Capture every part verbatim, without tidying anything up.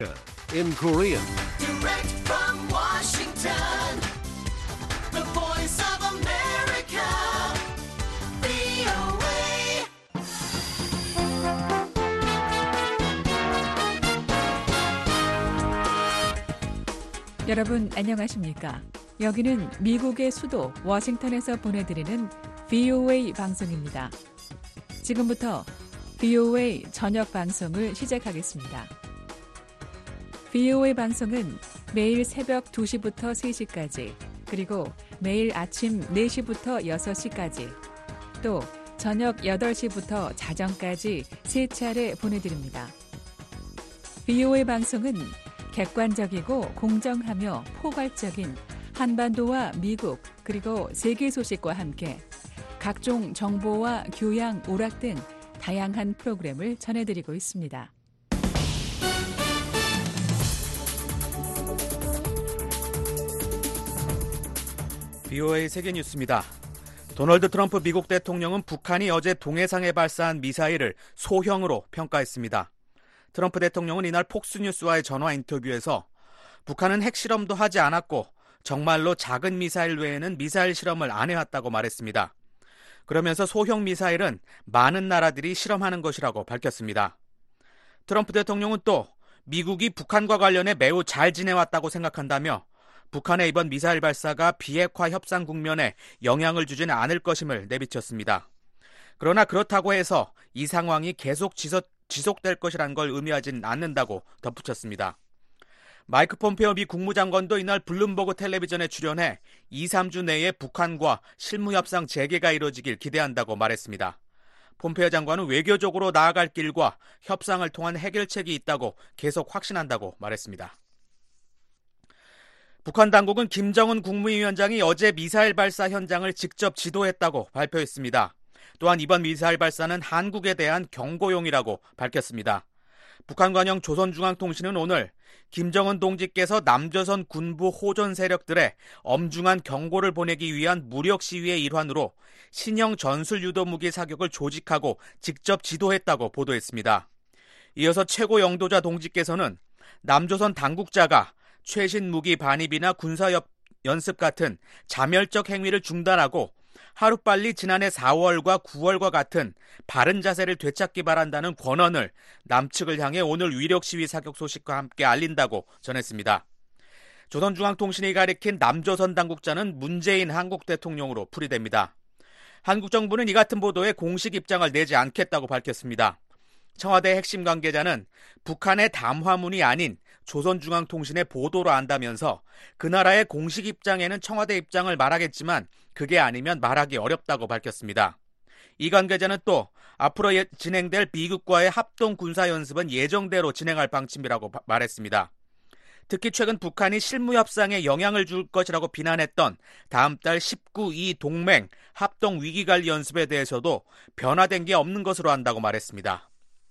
in Korean. Direct from Washington, the voice of America, 브이오에이. 여러분 안녕하십니까? 여기는 미국의 수도 워싱턴에서 보내드리는 브이오에이 방송입니다. 지금부터 브이오에이 저녁 방송을 시작하겠습니다. 브이오에이 방송은 매일 새벽 두 시부터 세 시까지, 그리고 매일 아침 네 시부터 여섯 시까지, 또 저녁 여덟 시부터 자정까지 세 차례 보내드립니다. 브이오에이 방송은 객관적이고 공정하며 포괄적인 한반도와 미국 그리고 세계 소식과 함께 각종 정보와 교양, 오락 등 다양한 프로그램을 전해드리고 있습니다. 브이오에이 세계뉴스입니다. 도널드 트럼프 미국 대통령은 북한이 어제 동해상에 발사한 미사일을 소형으로 평가했습니다. 트럼프 대통령은 이날 폭스뉴스와의 전화 인터뷰에서 북한은 핵실험도 하지 않았고 정말로 작은 미사일 외에는 미사일 실험을 안 해왔다고 말했습니다. 그러면서 소형 미사일은 많은 나라들이 실험하는 것이라고 밝혔습니다. 트럼프 대통령은 또 미국이 북한과 관련해 매우 잘 지내왔다고 생각한다며 북한의 이번 미사일 발사가 비핵화 협상 국면에 영향을 주지는 않을 것임을 내비쳤습니다. 그러나 그렇다고 해서 이 상황이 계속 지속, 지속될 것이란 걸 의미하진 않는다고 덧붙였습니다. 마이크 폼페오 미 국무장관도 이날 블룸버그 텔레비전에 출연해 이, 삼 주 내에 북한과 실무협상 재개가 이루어지길 기대한다고 말했습니다. 폼페오 장관은 외교적으로 나아갈 길과 협상을 통한 해결책이 있다고 계속 확신한다고 말했습니다. 북한 당국은 김정은 국무위원장이 어제 미사일 발사 현장을 직접 지도했다고 발표했습니다. 또한 이번 미사일 발사는 한국에 대한 경고용이라고 밝혔습니다. 북한 관영 조선중앙통신은 오늘 김정은 동지께서 남조선 군부 호전 세력들의 엄중한 경고를 보내기 위한 무력 시위의 일환으로 신형 전술 유도 무기 사격을 조직하고 직접 지도했다고 보도했습니다. 이어서 최고 영도자 동지께서는 남조선 당국자가 최신 무기 반입이나 군사 연습 같은 자멸적 행위를 중단하고 하루빨리 지난해 사월과 구월과 같은 바른 자세를 되찾기 바란다는 권언을 남측을 향해 오늘 위력 시위 사격 소식과 함께 알린다고 전했습니다. 조선중앙통신이 가리킨 남조선 당국자는 문재인 한국 대통령으로 풀이됩니다. 한국 정부는 이 같은 보도에 공식 입장을 내지 않겠다고 밝혔습니다. 청와대 핵심 관계자는 북한의 담화문이 아닌 조선중앙통신의 보도로 안다면서 그 나라의 공식 입장에는 청와대 입장을 말하겠지만 그게 아니면 말하기 어렵다고 밝혔습니다. 이 관계자는 또 앞으로 예, 진행될 미국과의 합동 군사연습은 예정대로 진행할 방침이라고 바, 말했습니다. 특히 최근 북한이 실무협상에 영향을 줄 것이라고 비난했던 다음 달 십구 이 동맹 합동 위기관리 연습에 대해서도 변화된 게 없는 것으로 안다고 말했습니다.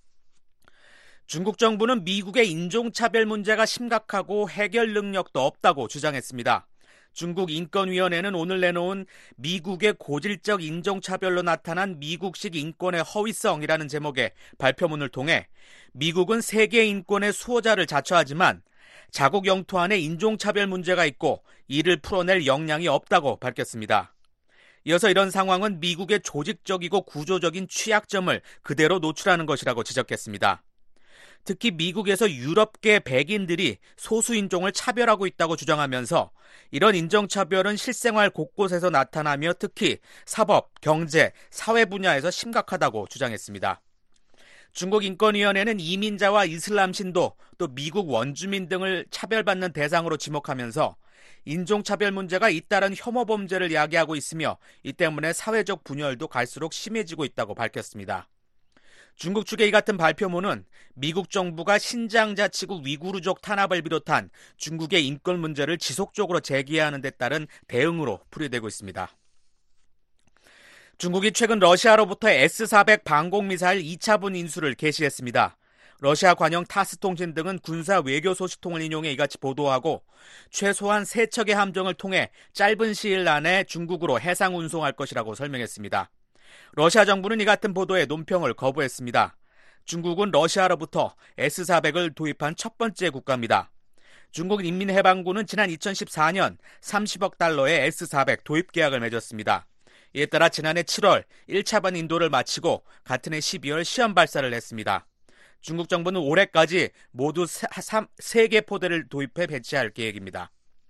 중국 정부는 미국의 인종차별 문제가 심각하고 해결 능력도 없다고 주장했습니다. 중국 인권위원회는 오늘 내놓은 미국의 고질적 인종차별로 나타난 미국식 인권의 허위성이라는 제목의 발표문을 통해 미국은 세계 인권의 수호자를 자처하지만 자국 영토 안에 인종차별 문제가 있고 이를 풀어낼 역량이 없다고 밝혔습니다. 이어서 이런 상황은 미국의 조직적이고 구조적인 취약점을 그대로 노출하는 것이라고 지적했습니다. 특히 미국에서 유럽계 백인들이 소수인종을 차별하고 있다고 주장하면서 이런 인종차별은 실생활 곳곳에서 나타나며 특히 사법, 경제, 사회 분야에서 심각하다고 주장했습니다. 중국 인권위원회는 이민자와 이슬람 신도, 또 미국 원주민 등을 차별받는 대상으로 지목하면서 인종차별 문제가 잇따른 혐오 범죄를 야기하고 있으며 이 때문에 사회적 분열도 갈수록 심해지고 있다고 밝혔습니다. 중국 측의 이 같은 발표문은 미국 정부가 신장 자치구 위구르족 탄압을 비롯한 중국의 인권 문제를 지속적으로 제기하는 데 따른 대응으로 풀이되고 있습니다. 중국이 최근 러시아로부터 에스 사백 방공미사일 이 차분 인수를 개시했습니다. 러시아 관영 타스 통신 등은 군사 외교 소식통을 인용해 이같이 보도하고 최소한 세 척의 함정을 통해 짧은 시일 안에 중국으로 해상 운송할 것이라고 설명했습니다. 러시아 정부는 이 같은 보도에 논평을 거부했습니다. 중국은 러시아로부터 에스 사백을 도입한 첫 번째 국가입니다. 중국 인민해방군은 지난 이천십사 년 삼십억 달러의 에스 사백 도입 계약을 맺었습니다. 이에 따라 지난해 칠월 일 차반 인도를 마치고 같은 해 십이월 시험 발사를 했습니다. 중국 정부는 올해까지 모두 세 개 포대를 도입해 배치할 계획입니다.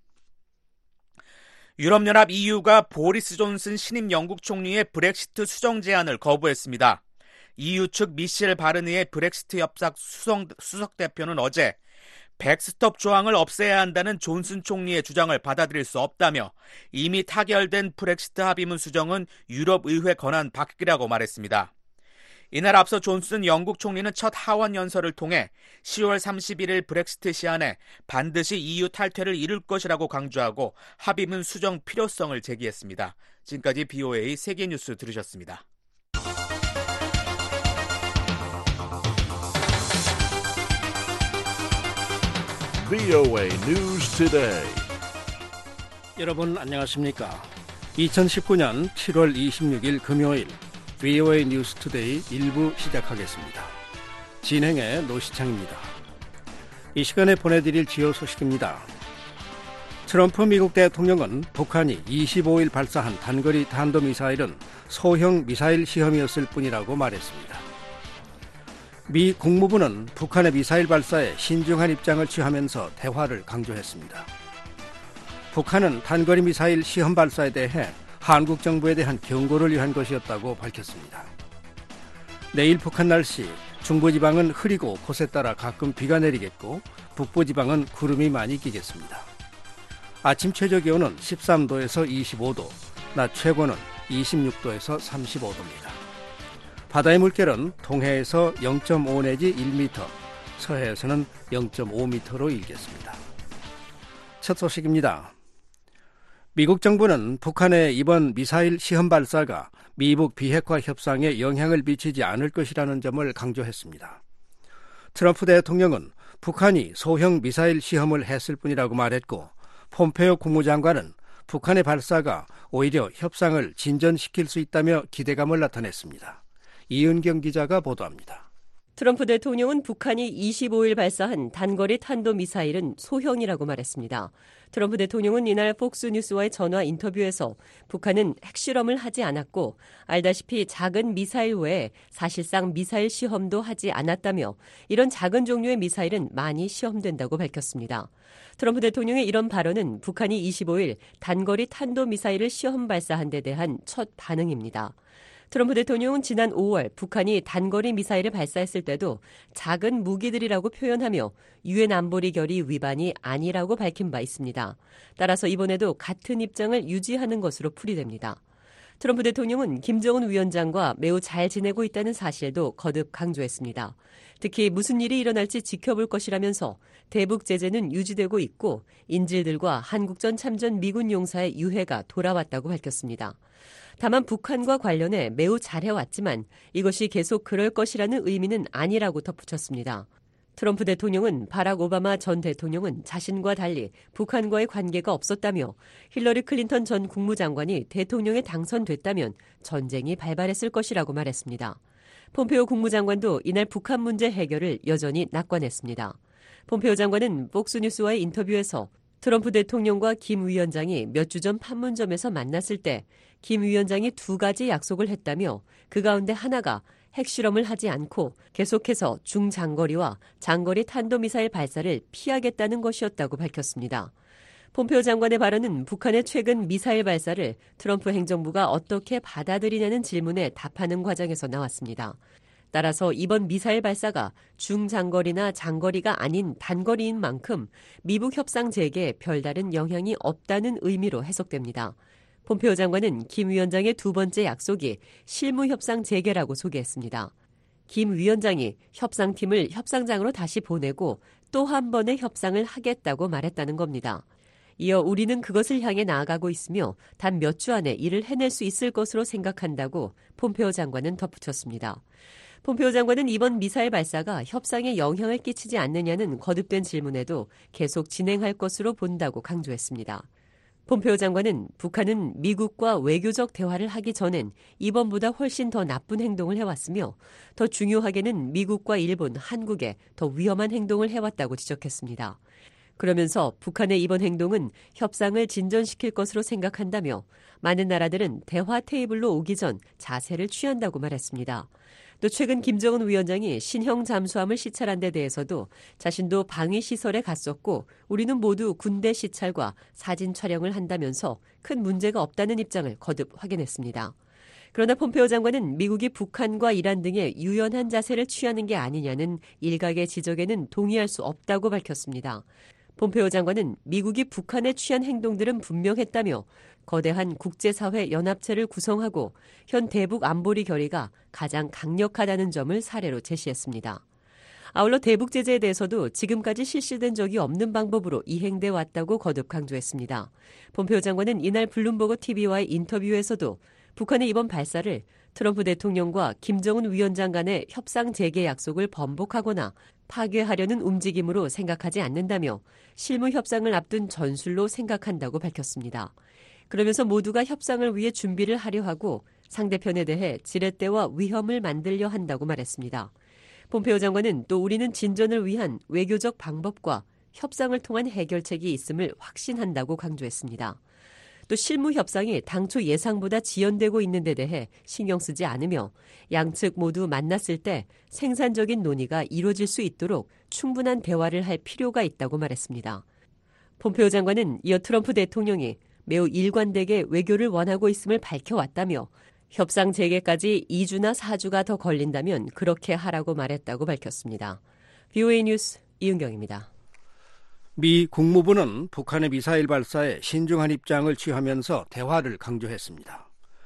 유럽연합 이유가 보리스 존슨 신임 영국 총리의 브렉시트 수정 제안을 거부했습니다. 이유 측 미셸 바르니의 브렉시트 협상 수석, 수석 대표는 어제 백스톱 조항을 없애야 한다는 존슨 총리의 주장을 받아들일 수 없다며 이미 타결된 브렉시트 합의문 수정은 유럽의회 권한 밖이라고 말했습니다. 이날 앞서 존슨 영국 총리는 첫 하원 연설을 통해 시월 삼십일일 브렉시트 시한에 반드시 이유 탈퇴를 이룰 것이라고 강조하고 합의문 수정 필요성을 제기했습니다. 지금까지 비오에이 세계뉴스 들으셨습니다. 비오에이 News Today. 여러분 안녕하십니까? 이천십구 년 칠월 이십육일 금요일 비오에이 뉴스 투데이 일 부 시작하겠습니다. 진행의 노시창입니다. 이 시간에 보내드릴 주요 소식입니다. 트럼프 미국 대통령은 북한이 이십오일 발사한 단거리 탄도미사일은 소형 미사일 시험이었을 뿐이라고 말했습니다. 미 국무부는 북한의 미사일 발사에 신중한 입장을 취하면서 대화를 강조했습니다. 북한은 단거리 미사일 시험 발사에 대해 한국 정부에 대한 경고를 위한 것이었다고 밝혔습니다. 내일 북한 날씨, 중부지방은 흐리고 곳에 따라 가끔 비가 내리겠고 북부지방은 구름이 많이 끼겠습니다. 아침 최저기온은 십삼도에서 이십오도, 낮 최고는 이십육도에서 삼십오도입니다. 바다의 물결은 동해에서 영 점 오 내지 일 미터, 서해에서는 영 점 오 미터로 일겠습니다. 첫 소식입니다. 미국 정부는 북한의 이번 미사일 시험 발사가 미북 비핵화 협상에 영향을 미치지 않을 것이라는 점을 강조했습니다. 트럼프 대통령은 북한이 소형 미사일 시험을 했을 뿐이라고 말했고, 폼페오 국무장관은 북한의 발사가 오히려 협상을 진전시킬 수 있다며 기대감을 나타냈습니다. 이은경 기자가 보도합니다. 트럼프 대통령은 북한이 이십오일 발사한 단거리 탄도미사일은 소형이라고 말했습니다. 트럼프 대통령은 이날 폭스뉴스와의 전화 인터뷰에서 북한은 핵실험을 하지 않았고 알다시피 작은 미사일 외에 사실상 미사일 시험도 하지 않았다며 이런 작은 종류의 미사일은 많이 시험된다고 밝혔습니다. 트럼프 대통령의 이런 발언은 북한이 이십오일 단거리 탄도미사일을 시험 발사한 데 대한 첫 반응입니다. 트럼프 대통령은 지난 오월 북한이 단거리 미사일을 발사했을 때도 작은 무기들이라고 표현하며 유엔 안보리 결의 위반이 아니라고 밝힌 바 있습니다. 따라서 이번에도 같은 입장을 유지하는 것으로 풀이됩니다. 트럼프 대통령은 김정은 위원장과 매우 잘 지내고 있다는 사실도 거듭 강조했습니다. 특히 무슨 일이 일어날지 지켜볼 것이라면서 대북 제재는 유지되고 있고 인질들과 한국전 참전 미군 용사의 유해가 돌아왔다고 밝혔습니다. 다만 북한과 관련해 매우 잘해왔지만 이것이 계속 그럴 것이라는 의미는 아니라고 덧붙였습니다. 트럼프 대통령은 바락 오바마 전 대통령은 자신과 달리 북한과의 관계가 없었다며 힐러리 클린턴 전 국무장관이 대통령에 당선됐다면 전쟁이 발발했을 것이라고 말했습니다. 폼페오 국무장관도 이날 북한 문제 해결을 여전히 낙관했습니다. 폼페오 장관은 폭스뉴스와의 인터뷰에서 트럼프 대통령과 김 위원장이 몇 주 전 판문점에서 만났을 때 김 위원장이 두 가지 약속을 했다며 그 가운데 하나가 핵실험을 하지 않고 계속해서 중장거리와 장거리 탄도미사일 발사를 피하겠다는 것이었다고 밝혔습니다. 폼페오 장관의 발언은 북한의 최근 미사일 발사를 트럼프 행정부가 어떻게 받아들이냐는 질문에 답하는 과정에서 나왔습니다. 따라서 이번 미사일 발사가 중장거리나 장거리가 아닌 단거리인 만큼 미북 협상 재개에 별다른 영향이 없다는 의미로 해석됩니다. 폼페오 장관은 김 위원장의 두 번째 약속이 실무 협상 재개라고 소개했습니다. 김 위원장이 협상팀을 협상장으로 다시 보내고 또 한 번의 협상을 하겠다고 말했다는 겁니다. 이어 우리는 그것을 향해 나아가고 있으며 단 몇 주 안에 이를 해낼 수 있을 것으로 생각한다고 폼페오 장관은 덧붙였습니다. 폼페오 장관은 이번 미사일 발사가 협상에 영향을 끼치지 않느냐는 거듭된 질문에도 계속 진행할 것으로 본다고 강조했습니다. 폼페오 장관은 북한은 미국과 외교적 대화를 하기 전엔 이번보다 훨씬 더 나쁜 행동을 해왔으며 더 중요하게는 미국과 일본, 한국에 더 위험한 행동을 해왔다고 지적했습니다. 그러면서 북한의 이번 행동은 협상을 진전시킬 것으로 생각한다며 많은 나라들은 대화 테이블로 오기 전 자세를 취한다고 말했습니다. 또 최근 김정은 위원장이 신형 잠수함을 시찰한 데 대해서도 자신도 방위시설에 갔었고 우리는 모두 군대 시찰과 사진 촬영을 한다면서 큰 문제가 없다는 입장을 거듭 확인했습니다. 그러나 폼페오 장관은 미국이 북한과 이란 등의 유연한 자세를 취하는 게 아니냐는 일각의 지적에는 동의할 수 없다고 밝혔습니다. 폼페오 장관은 미국이 북한에 취한 행동들은 분명했다며 거대한 국제사회 연합체를 구성하고 현 대북 안보리 결의가 가장 강력하다는 점을 사례로 제시했습니다. 아울러 대북 제재에 대해서도 지금까지 실시된 적이 없는 방법으로 이행돼 왔다고 거듭 강조했습니다. 폼페오 장관은 이날 블룸버그 티비와의 인터뷰에서도 북한의 이번 발사를 트럼프 대통령과 김정은 위원장 간의 협상 재개 약속을 번복하거나 파괴하려는 움직임으로 생각하지 않는다며 실무 협상을 앞둔 전술로 생각한다고 밝혔습니다. 그러면서 모두가 협상을 위해 준비를 하려 하고 상대편에 대해 지렛대와 위험을 만들려 한다고 말했습니다. 폼페오 장관은 또 우리는 진전을 위한 외교적 방법과 협상을 통한 해결책이 있음을 확신한다고 강조했습니다. 또 실무 협상이 당초 예상보다 지연되고 있는 데 대해 신경 쓰지 않으며 양측 모두 만났을 때 생산적인 논의가 이루어질 수 있도록 충분한 대화를 할 필요가 있다고 말했습니다. 폼페오 장관은 이어 트럼프 대통령이 매우 일관되게 외교를 원하고 있음을 밝혀왔다며 협상 재개까지 이 주나 사 주가 더 걸린다면 그렇게 하라고 말했다고 밝혔습니다. 브이오에이 뉴스 이은경입니다. 미 국무부는 북한의 미사일 발사에 신중한 입장을 취하면서 대화를 강조했습니다.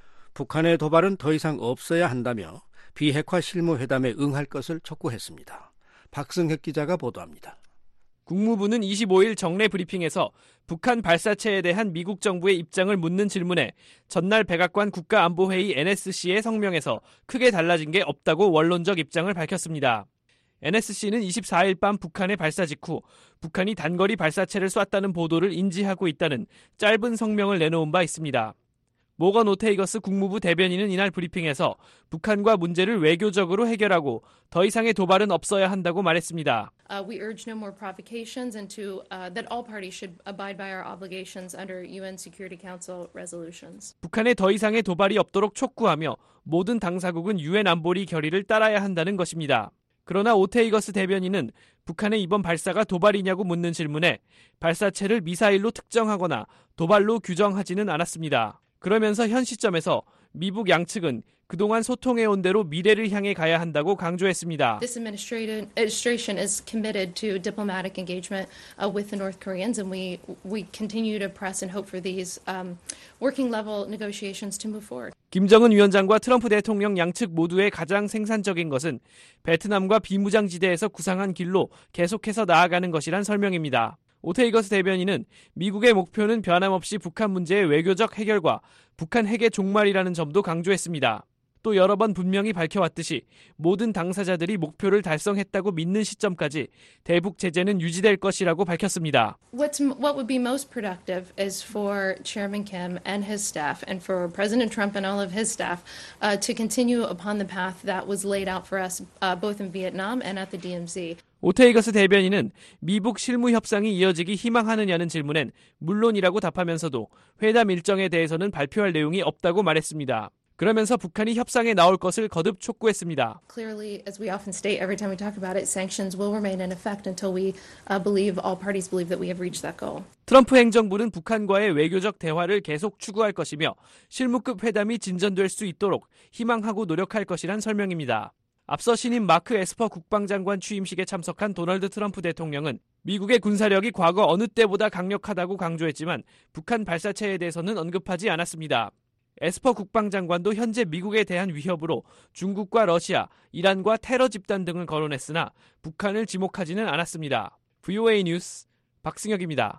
북한의 도발은 더 이상 없어야 한다며 비핵화 실무회담에 응할 것을 촉구했습니다. 박승혁 기자가 보도합니다. 국무부는 이십오일 정례 브리핑에서 북한 발사체에 대한 미국 정부의 입장을 묻는 질문에 전날 백악관 국가안보회의 엔에스씨의 성명에서 크게 달라진 게 없다고 원론적 입장을 밝혔습니다. 엔에스씨는 이십사일 밤 북한의 발사 직후 북한이 단거리 발사체를 쐈다는 보도를 인지하고 있다는 짧은 성명을 내놓은 바 있습니다. 모건 오테이거스 국무부 대변인은 이날 브리핑에서 북한과 문제를 외교적으로 해결하고 더 이상의 도발은 없어야 한다고 말했습니다. Uh, we urge no more provocations and to uh, that all parties should abide by our obligations under 유엔 Security Council resolutions. 북한에 더 이상의 도발이 없도록 촉구하며 모든 당사국은 유엔 안보리 결의를 따라야 한다는 것입니다. 그러나 오테이거스 대변인은 북한의 이번 발사가 도발이냐고 묻는 질문에 발사체를 미사일로 특정하거나 도발로 규정하지는 않았습니다. 그러면서 현 시점에서 미북 양측은 그동안 소통해온 대로 미래를 향해 가야 한다고 강조했습니다. This administration is committed to diplomatic engagement uh, with the North Koreans, and we we continue to press and hope for these um, working level negotiations to move forward. 김정은 위원장과 트럼프 대통령 양측 모두의 가장 생산적인 것은 베트남과 비무장지대에서 구상한 길로 계속해서 나아가는 것이란 설명입니다. 오테이거스 대변인은 미국의 목표는 변함없이 북한 문제의 외교적 해결과 북한 핵의 종말이라는 점도 강조했습니다. 또 여러 번 분명히 밝혀왔듯이 모든 당사자들이 목표를 달성했다고 믿는 시점까지 대북 제재는 유지될 것이라고 밝혔습니다. What's, what would be most productive is for Chairman Kim and his staff and for President Trump and all of his staff uh, to continue upon the path that was laid out for us uh, both in Vietnam and at the 디엠지. 오테이거스 대변인은 미북 실무 협상이 이어지기 희망하느냐는 질문엔 물론이라고 답하면서도 회담 일정에 대해서는 발표할 내용이 없다고 말했습니다. 그러면서 북한이 협상에 나올 것을 거듭 촉구했습니다. Clearly, as we often state every time we talk about it, sanctions will remain in effect until we uh, believe all parties believe that we have reached that goal. 트럼프 행정부는 북한과의 외교적 대화를 계속 추구할 것이며 실무급 회담이 진전될 수 있도록 희망하고 노력할 것이란 설명입니다. 앞서 신임 마크 에스퍼 국방장관 취임식에 참석한 도널드 트럼프 대통령은 미국의 군사력이 과거 어느 때보다 강력하다고 강조했지만 북한 발사체에 대해서는 언급하지 않았습니다. 에스퍼 국방장관도 현재 미국에 대한 위협으로 중국과 러시아, 이란과 테러 집단 등을 거론했으나 북한을 지목하지는 않았습니다. 브이오에이 뉴스 박승혁입니다.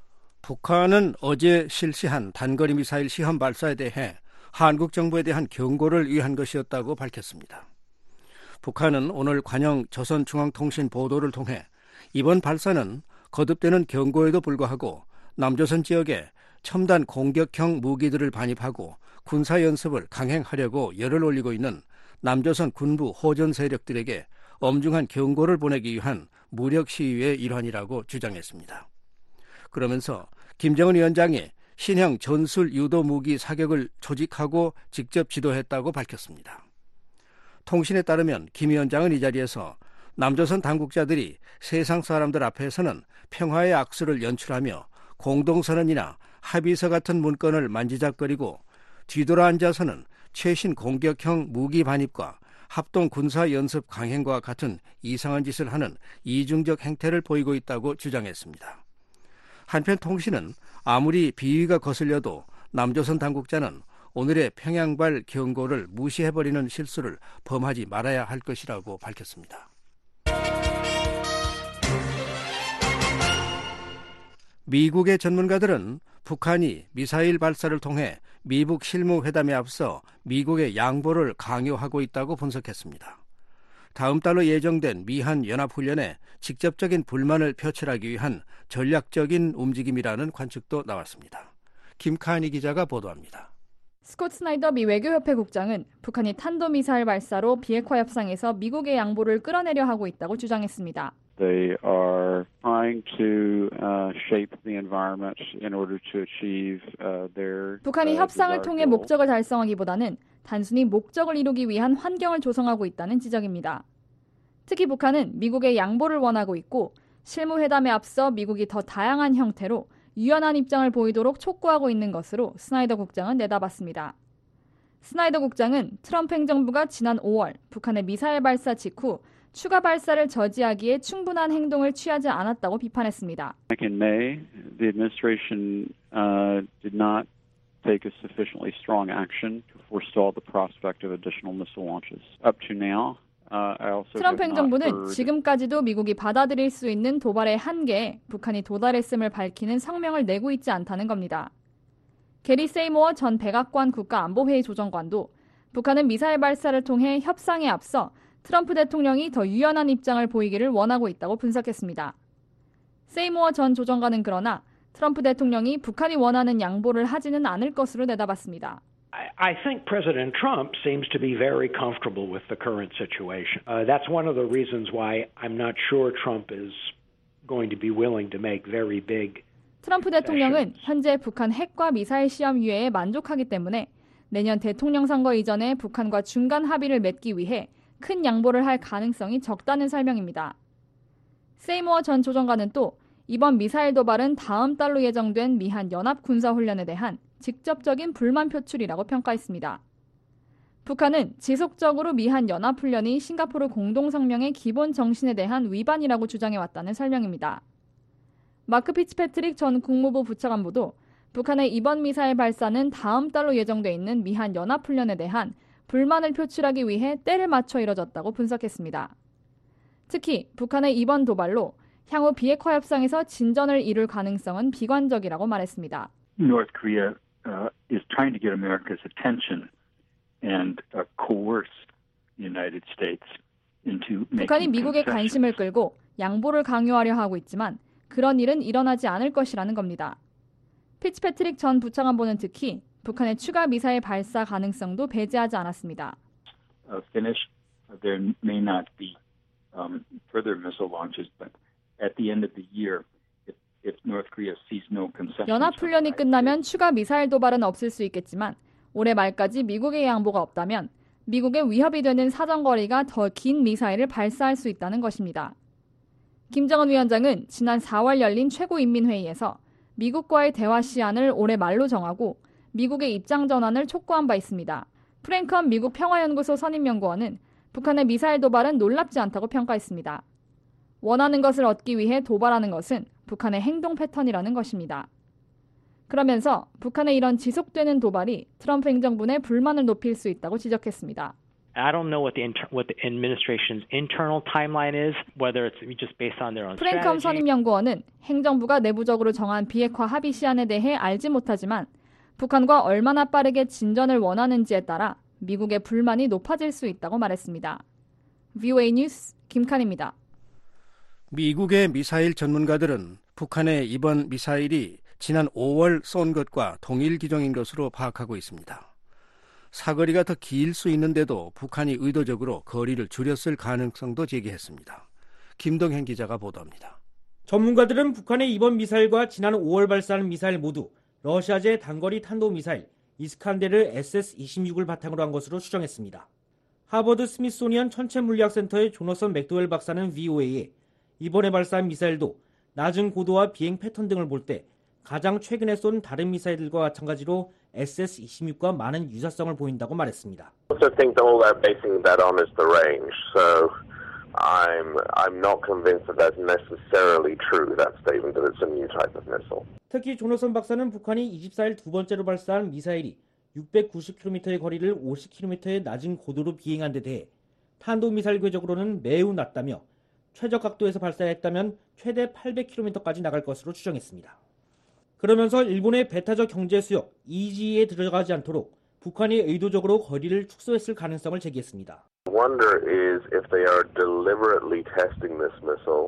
북한은 어제 실시한 단거리 미사일 시험 발사에 대해 한국 정부에 대한 경고를 위한 것이었다고 밝혔습니다. 북한은 오늘 관영 조선중앙통신 보도를 통해 이번 발사는 거듭되는 경고에도 불구하고 남조선 지역에 첨단 공격형 무기들을 반입하고 군사 연습을 강행하려고 열을 올리고 있는 남조선 군부 호전 세력들에게 엄중한 경고를 보내기 위한 무력 시위의 일환이라고 주장했습니다. 그러면서 김정은 위원장이 신형 전술 유도 무기 사격을 조직하고 직접 지도했다고 밝혔습니다. 통신에 따르면 김 위원장은 이 자리에서 남조선 당국자들이 세상 사람들 앞에서는 평화의 악수를 연출하며 공동선언이나 합의서 같은 문건을 만지작거리고 뒤돌아 앉아서는 최신 공격형 무기 반입과 합동 군사 연습 강행과 같은 이상한 짓을 하는 이중적 행태를 보이고 있다고 주장했습니다. 한편 통신은 아무리 비위가 거슬려도 남조선 당국자는 오늘의 평양발 경고를 무시해버리는 실수를 범하지 말아야 할 것이라고 밝혔습니다. 미국의 전문가들은 북한이 미사일 발사를 통해 미북 실무회담에 앞서 미국의 양보를 강요하고 있다고 분석했습니다. 다음 달로 예정된 미한 연합훈련에 직접적인 불만을 표출하기 위한 전략적인 움직임이라는 관측도 나왔습니다. 김카니 기자가 보도합니다. 스콧 스나이더 미 외교협회 국장은 북한이 탄도미사일 발사로 비핵화 협상에서 미국의 양보를 끌어내려 하고 있다고 주장했습니다. They are trying to uh, shape the environment in order to achieve uh, their. 북한이 협상을 통해 목적을 달성하기보다는 단순히 목적을 이루기 위한 환경을 조성하고 있다는 지적입니다. 특히 북한은 미국의 양보를 원하고 있고 실무회담에 앞서 미국이 더 다양한 형태로 유연한 입장을 보이도록 촉구하고 있는 것으로 스나이더 국장은 내다봤습니다. 스나이더 국장은 트럼프 행정부가 지난 오월 북한의 미사일 발사 직후 추가 발사를 저지하기에 충분한 행동을 취하지 않았다고 비판했습니다. In May, the administration uh, did not take a sufficiently strong action to forestall the prospect of additional missile launches. Up to now, uh, I also 트럼프 have not 행정부는 heard... 지금까지도 미국이 받아들일 수 있는 도발의 한계에 북한이 도달했음을 밝히는 성명을 내고 있지 않다는 겁니다. 게리 세이모어 전 백악관 국가안보회의 조정관도 북한은 미사일 발사를 통해 협상에 앞서 트럼프 대통령이 더 유연한 입장을 보이기를 원하고 있다고 분석했습니다. 세이모어 전 조정관은 그러나 트럼프 대통령이 북한이 원하는 양보를 하지는 않을 것으로 내다봤습니다. I think President Trump seems to be very comfortable with the current situation. Uh, that's one of the reasons why I'm not sure Trump is going to be willing to make very big. 트럼프 대통령은 현재 북한 핵과 미사일 시험 유예에 만족하기 때문에 내년 대통령 선거 이전에 북한과 중간 합의를 맺기 위해 큰 양보를 할 가능성이 적다는 설명입니다. 세이모어 전 조정관은 또 이번 미사일 도발은 다음 달로 예정된 미한 연합 군사훈련에 대한 직접적인 불만 표출이라고 평가했습니다. 북한은 지속적으로 미한 연합훈련이 싱가포르 공동성명의 기본 정신에 대한 위반이라고 주장해왔다는 설명입니다. 마크 피츠패트릭 전 국무부 부차관보도 북한의 이번 미사일 발사는 다음 달로 예정돼 있는 미한 연합훈련에 대한 불만을 표출하기 위해 때를 맞춰 이뤄졌다고 분석했습니다. 특히 북한의 이번 도발로 향후 비핵화 협상에서 진전을 이룰 가능성은 비관적이라고 말했습니다. North Korea uh, is trying to get America's attention and uh, coerce the United States into making 북한이 미국의 관심을 끌고 양보를 강요하려 하고 있지만 그런 일은 일어나지 않을 것이라는 겁니다. 피츠패트릭 전 부차관보는 특히 북한의 추가 미사일 발사 가능성도 배제하지 않았습니다. Uh, finished, there may not be um, further missile launches, but at the end of the year, if, if North Korea sees no concessions, 연합훈련이 끝나면 추가 미사일 도발은 없을 수 있겠지만 올해 말까지 미국의 양보가 없다면 미국의 위협이 되는 사정거리가 더 긴 미사일을 발사할 수 있다는 것입니다. 김정은 위원장은 지난 사월 열린 최고인민회의에서 미국과의 대화 시한을 올해 말로 정하고 미국의 입장 전환을 촉구한 바 있습니다. 프랭컨 미국 평화연구소 선임연구원은 북한의 미사일 도발은 놀랍지 않다고 평가했습니다. 원하는 것을 얻기 위해 도발하는 것은 북한의 행동 패턴이라는 것입니다. 그러면서 북한의 이런 지속되는 도발이 트럼프 행정부 내 불만을 높일 수 있다고 지적했습니다. I don't know what the inter- what the administration's internal timeline is, whether it's just based on their own strategy. 프랭컴 선임연구원은 행정부가 내부적으로 정한 비핵화 합의 시한에 대해 알지 못하지만 북한과 얼마나 빠르게 진전을 원하는지에 따라 미국의 불만이 높아질 수 있다고 말했습니다. 브이오에이 뉴스 김칸입니다. 미국의 미사일 전문가들은 북한의 이번 미사일이 지난 오월 쏜 것과 동일 기종인 것으로 파악하고 있습니다. 사거리가 더 길 수 있는데도 북한이 의도적으로 거리를 줄였을 가능성도 제기했습니다. 김동현 기자가 보도합니다. 전문가들은 북한의 이번 미사일과 지난 오월 발사한 미사일 모두 러시아제 단거리 탄도미사일 이스칸데르 에스에스 이십육을 바탕으로 한 것으로 추정했습니다. 하버드 스미소니언 천체물리학센터의 조너선 맥도웰 박사는 브이오에이에 이번에 발사한 미사일도 낮은 고도와 비행 패턴 등을 볼 때 가장 최근에 쏜 다른 미사일들과 마찬가지로 에스에스 이십육과 많은 유사성을 보인다고 말했습니다. I also think all they're basing that on is the range. So I'm I'm not convinced that that's necessarily true. That statement that it's a new type of missile. 특히 조너선 박사는 북한이 이십사 일 두 번째로 발사한 미사일이 육백구십 킬로미터의 거리를 오십 킬로미터의 낮은 고도로 비행한 데 대해 탄도미사일 궤적으로는 매우 낮다며 최적 각도에서 발사했다면 최대 팔백 킬로미터까지 나갈 것으로 추정했습니다. 그러면서 일본의 배타적 경제 수역 이지이에 들어가지 않도록 북한이 의도적으로 거리를 축소했을 가능성을 제기했습니다. The wonder is if they are deliberately testing this missile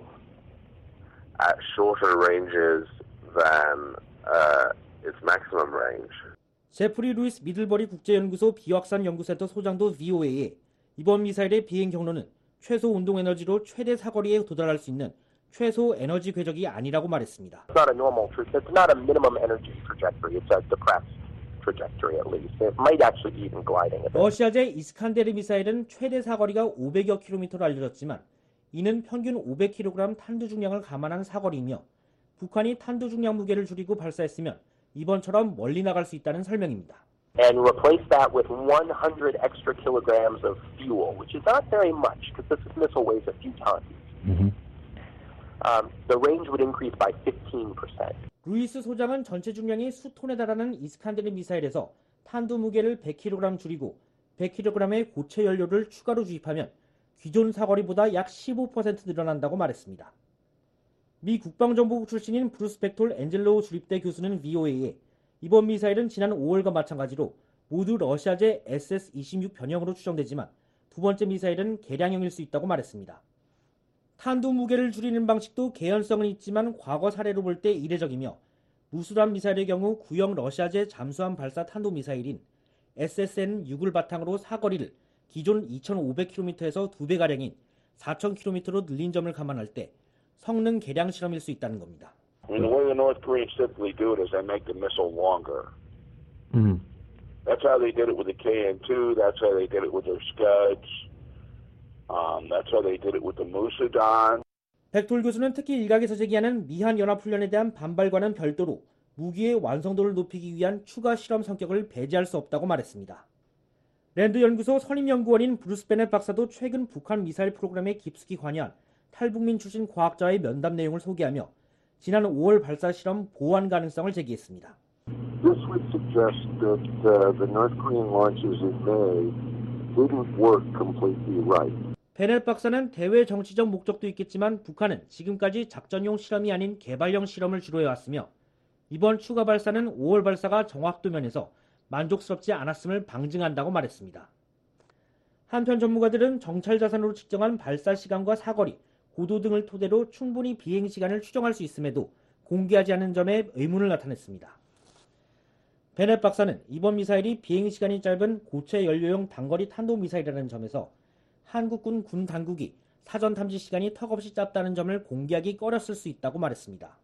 at shorter ranges than uh, its maximum range. 제프리 루이스 미들버리 국제연구소 비확산 연구센터 소장도 브이오에이에 이번 미사일의 비행 경로는 최소 운동 에너지로 최대 사거리에 도달할 수 있는 최소 에너지 궤적이 아니라고 말했습니다. It's not a normal, it's not a minimum energy trajectory. It's a depressed trajectory at least. It might actually be even gliding a bit. 러시아제 이스칸데르 미사일은 최대 사거리가 오백여 킬로미터로 알려졌지만 이는 평균 오백 킬로그램 탄두 중량을 감안한 사거리이며 북한이 탄두 중량 무게를 줄이고 발사했으면 이번처럼 멀리 나갈 수 있다는 설명입니다. And replace that with one hundred extra kilograms of fuel, which is not very much because this missile weighs a few tons. Mm-hmm. Um, the range would increase by fifteen percent. 루이스 소장은 전체 중량이 수톤에 달하는 이스칸데르 미사일에서 탄두 무게를 백 킬로그램 줄이고 백 킬로그램의 고체 연료를 추가로 주입하면 기존 사거리보다 약 십오 퍼센트 늘어난다고 말했습니다. 미 국방정보국 출신인 브루스 벡톨 엔젤로우 주립대 교수는 브이오에이에 이번 미사일은 지난 오월과 마찬가지로 모두 러시아제 에스에스 이십육 변형으로 추정되지만 두 번째 미사일은 개량형일 수 있다고 말했습니다. 탄두 무게를 줄이는 방식도 개연성은 있지만 과거 사례로 볼 때 이례적이며 무수란 미사일의 경우 구형 러시아제 잠수함 발사 탄도미사일인 에스에스엔 육을 바탕으로 사거리를 기존 이천오백 킬로미터에서 두 배가량인 사천 킬로미터로 늘린 점을 감안할 때 성능 개량 실험일 수 있다는 겁니다. I mean, the way the North Koreans typically do it is they make the missile longer. Mm. That's how they did it with the K N two. That's how they did it with their Scuds. Um, that's how they did it with the Musudan. 벡톨 교수는 특히 일각에서 제기하는 미한 연합훈련에 대한 반발과는 별도로 무기의 완성도를 높이기 위한 추가 실험 성격을 배제할 수 없다고 말했습니다. 랜드 연구소 선임연구원인 브루스 베넷 박사도 최근 북한 미사일 프로그램에 깊숙이 관여한 탈북민 출신 과학자의 면담 내용을 소개하며 지난 오월 발사 실험 보완 가능성을 제기했습니다. This would suggest that uh, the North Korean launches in May didn't work completely right. 베넷 박사는 대외 정치적 목적도 있겠지만 북한은 지금까지 작전용 실험이 아닌 개발형 실험을 주로 해왔으며 이번 추가 발사는 오월 발사가 정확도 면에서 만족스럽지 않았음을 방증한다고 말했습니다. 한편 전문가들은 정찰 자산으로 측정한 발사 시간과 사거리, 고도 등을 토대로 충분히 비행 시간을 추정할 수 있음에도 공개하지 않은 점에 의문을 나타냈습니다. 베넷 박사는 이번 미사일이 비행 시간이 짧은 고체 연료용 단거리 탄도미사일이라는 점에서 한국군 군 당국이 사전 탐지 시간이 턱없이 짧다는 점을 공개하기 꺼렸을 수 있다고 말했습니다.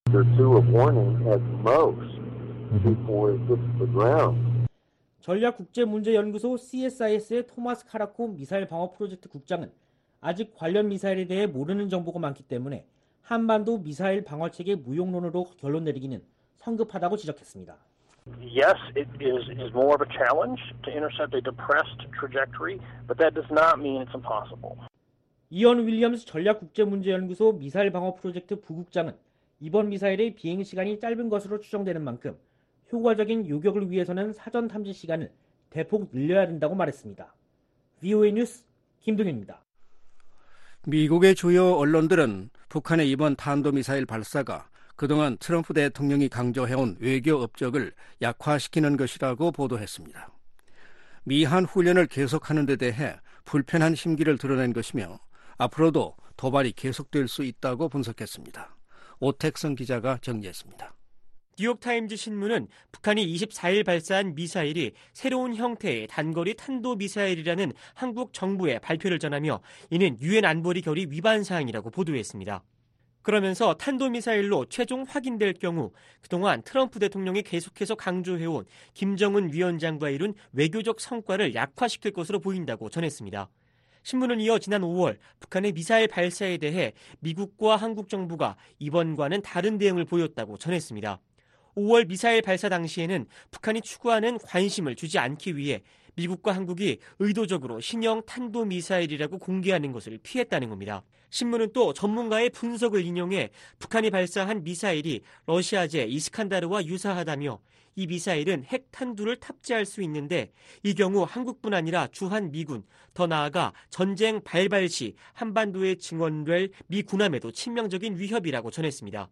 전략국제문제연구소 씨에스아이에스의 토마스 카라코 미사일 방어 프로젝트 국장은 아직 관련 미사일에 대해 모르는 정보가 많기 때문에 한반도 미사일 방어체계 무용론으로 결론 내리기는 성급하다고 지적했습니다. Yes, it is, it is more of a challenge to intercept a depressed trajectory, but that does not mean it's impossible. 이언 윌리엄스 전략국제문제연구소 미사일 방어 프로젝트 부국장은 이번 미사일의 비행 시간이 짧은 것으로 추정되는 만큼 효과적인 요격을 위해서는 사전 탐지 시간을 대폭 늘려야 된다고 말했습니다. 브이오에이 뉴스 김동현입니다. 미국의 주요 언론들은 북한의 이번 탄도미사일 발사가 그동안 트럼프 대통령이 강조해온 외교 업적을 약화시키는 것이라고 보도했습니다. 미한 훈련을 계속하는 데 대해 불편한 심기를 드러낸 것이며 앞으로도 도발이 계속될 수 있다고 분석했습니다. 오택성 기자가 정리했습니다. 뉴욕타임즈 신문은 북한이 이십사일 발사한 미사일이 새로운 형태의 단거리 탄도미사일이라는 한국 정부의 발표를 전하며 이는 유엔 안보리 결의 위반 사항이라고 보도했습니다. 그러면서 탄도미사일로 최종 확인될 경우 그동안 트럼프 대통령이 계속해서 강조해온 김정은 위원장과 이룬 외교적 성과를 약화시킬 것으로 보인다고 전했습니다. 신문은 이어 지난 오월 북한의 미사일 발사에 대해 미국과 한국 정부가 이번과는 다른 대응을 보였다고 전했습니다. 오월 미사일 발사 당시에는 북한이 추구하는 관심을 주지 않기 위해 미국과 한국이 의도적으로 신형 탄도미사일이라고 공개하는 것을 피했다는 겁니다. 신문은 또 전문가의 분석을 인용해 북한이 발사한 미사일이 러시아제 이스칸다르와 유사하다며 이 미사일은 핵 탄두를 탑재할 수 있는데 이 경우 한국뿐 아니라 주한 미군, 더 나아가 전쟁 발발 시 한반도에 증원될 미 군함에도 치명적인 위협이라고 전했습니다.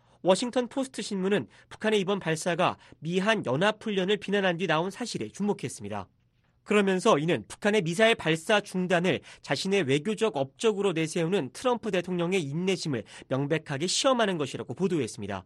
워싱턴 포스트 신문은 북한의 이번 발사가 미한 연합훈련을 비난한 뒤 나온 사실에 주목했습니다. 그러면서 이는 북한의 미사일 발사 중단을 자신의 외교적 업적으로 내세우는 트럼프 대통령의 인내심을 명백하게 시험하는 것이라고 보도했습니다.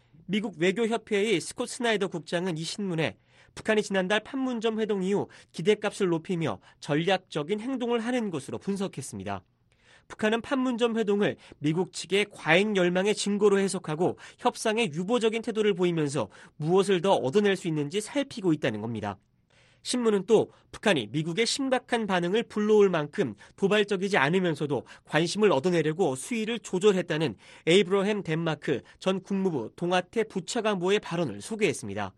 미국 외교협회의 스콧 스나이더 국장은 이 신문에 북한이 지난달 판문점 회동 이후 기대값을 높이며 전략적인 행동을 하는 것으로 분석했습니다. 북한은 판문점 회동을 미국 측의 과잉 열망의 증거로 해석하고 협상에 유보적인 태도를 보이면서 무엇을 더 얻어낼 수 있는지 살피고 있다는 겁니다. 신문은 또 북한이 미국의 심각한 반응을 불러올 만큼 도발적이지 않으면서도 관심을 얻어내려고 수위를 조절했다는 에이브러햄 덴마크 전 국무부 동아태 부차관보의 발언을 소개했습니다.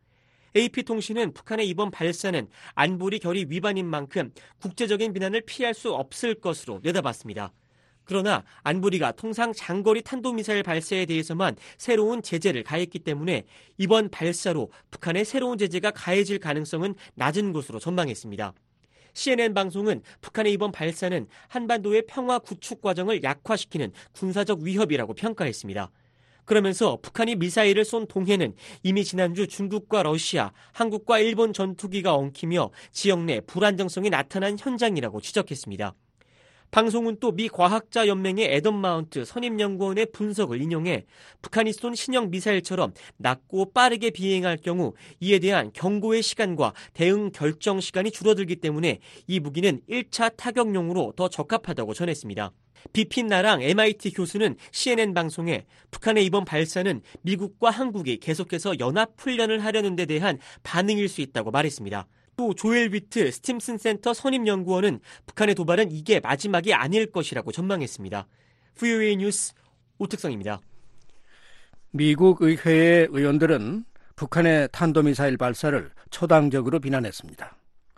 에이피통신은 북한의 이번 발사는 안보리 결의 위반인 만큼 국제적인 비난을 피할 수 없을 것으로 내다봤습니다. 그러나 안보리가 통상 장거리 탄도미사일 발사에 대해서만 새로운 제재를 가했기 때문에 이번 발사로 북한의 새로운 제재가 가해질 가능성은 낮은 것으로 전망했습니다. 씨엔엔 방송은 북한의 이번 발사는 한반도의 평화 구축 과정을 약화시키는 군사적 위협이라고 평가했습니다. 그러면서 북한이 미사일을 쏜 동해는 이미 지난주 중국과 러시아, 한국과 일본 전투기가 엉키며 지역 내 불안정성이 나타난 현장이라고 지적했습니다. 방송은 또 미 과학자 연맹의 애덤 마운트 선임연구원의 분석을 인용해 북한이 쏜 신형 미사일처럼 낮고 빠르게 비행할 경우 이에 대한 경고의 시간과 대응 결정 시간이 줄어들기 때문에 이 무기는 일 차 타격용으로 더 적합하다고 전했습니다. 비핀 나랑 엠아이티 교수는 씨엔엔 방송에 북한의 이번 발사는 미국과 한국이 계속해서 연합훈련을 하려는 데 대한 반응일 수 있다고 말했습니다. 또 조엘 위트 스팀슨 센터 선임연구원은 북한의 도발은 이게 마지막이 아닐 것이라고 전망했습니다. 브이오에이 뉴스 오특성입니다. 미국 의회의 의원들은 북한의 탄도미사일 발사를 초당적으로 비난했습니다.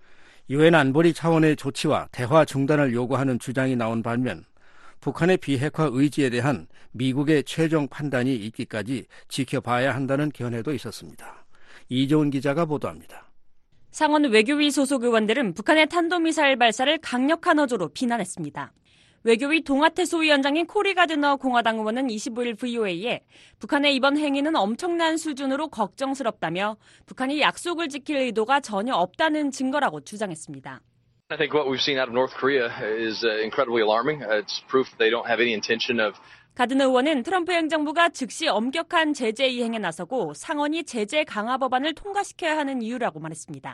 유엔 안보리 차원의 조치와 대화 중단을 요구하는 주장이 나온 반면 북한의 비핵화 의지에 대한 미국의 최종 판단이 있기까지 지켜봐야 한다는 견해도 있었습니다. 이조은 기자가 보도합니다. 상원 외교위 소속 의원들은 북한의 탄도미사일 발사를 강력한 어조로 비난했습니다. 외교위 동아태 소위원장인 코리 가드너 공화당 의원은 이십오일 브이오에이에 북한의 이번 행위는 엄청난 수준으로 걱정스럽다며 북한이 약속을 지킬 의도가 전혀 없다는 증거라고 주장했습니다. I think what we've seen out of North Korea is incredibly alarming. It's proof they don't have any intention of 가드너 의원은 트럼프 행정부가 즉시 엄격한 제재 이행에 나서고 상원이 제재 강화 법안을 통과시켜야 하는 이유라고 말했습니다.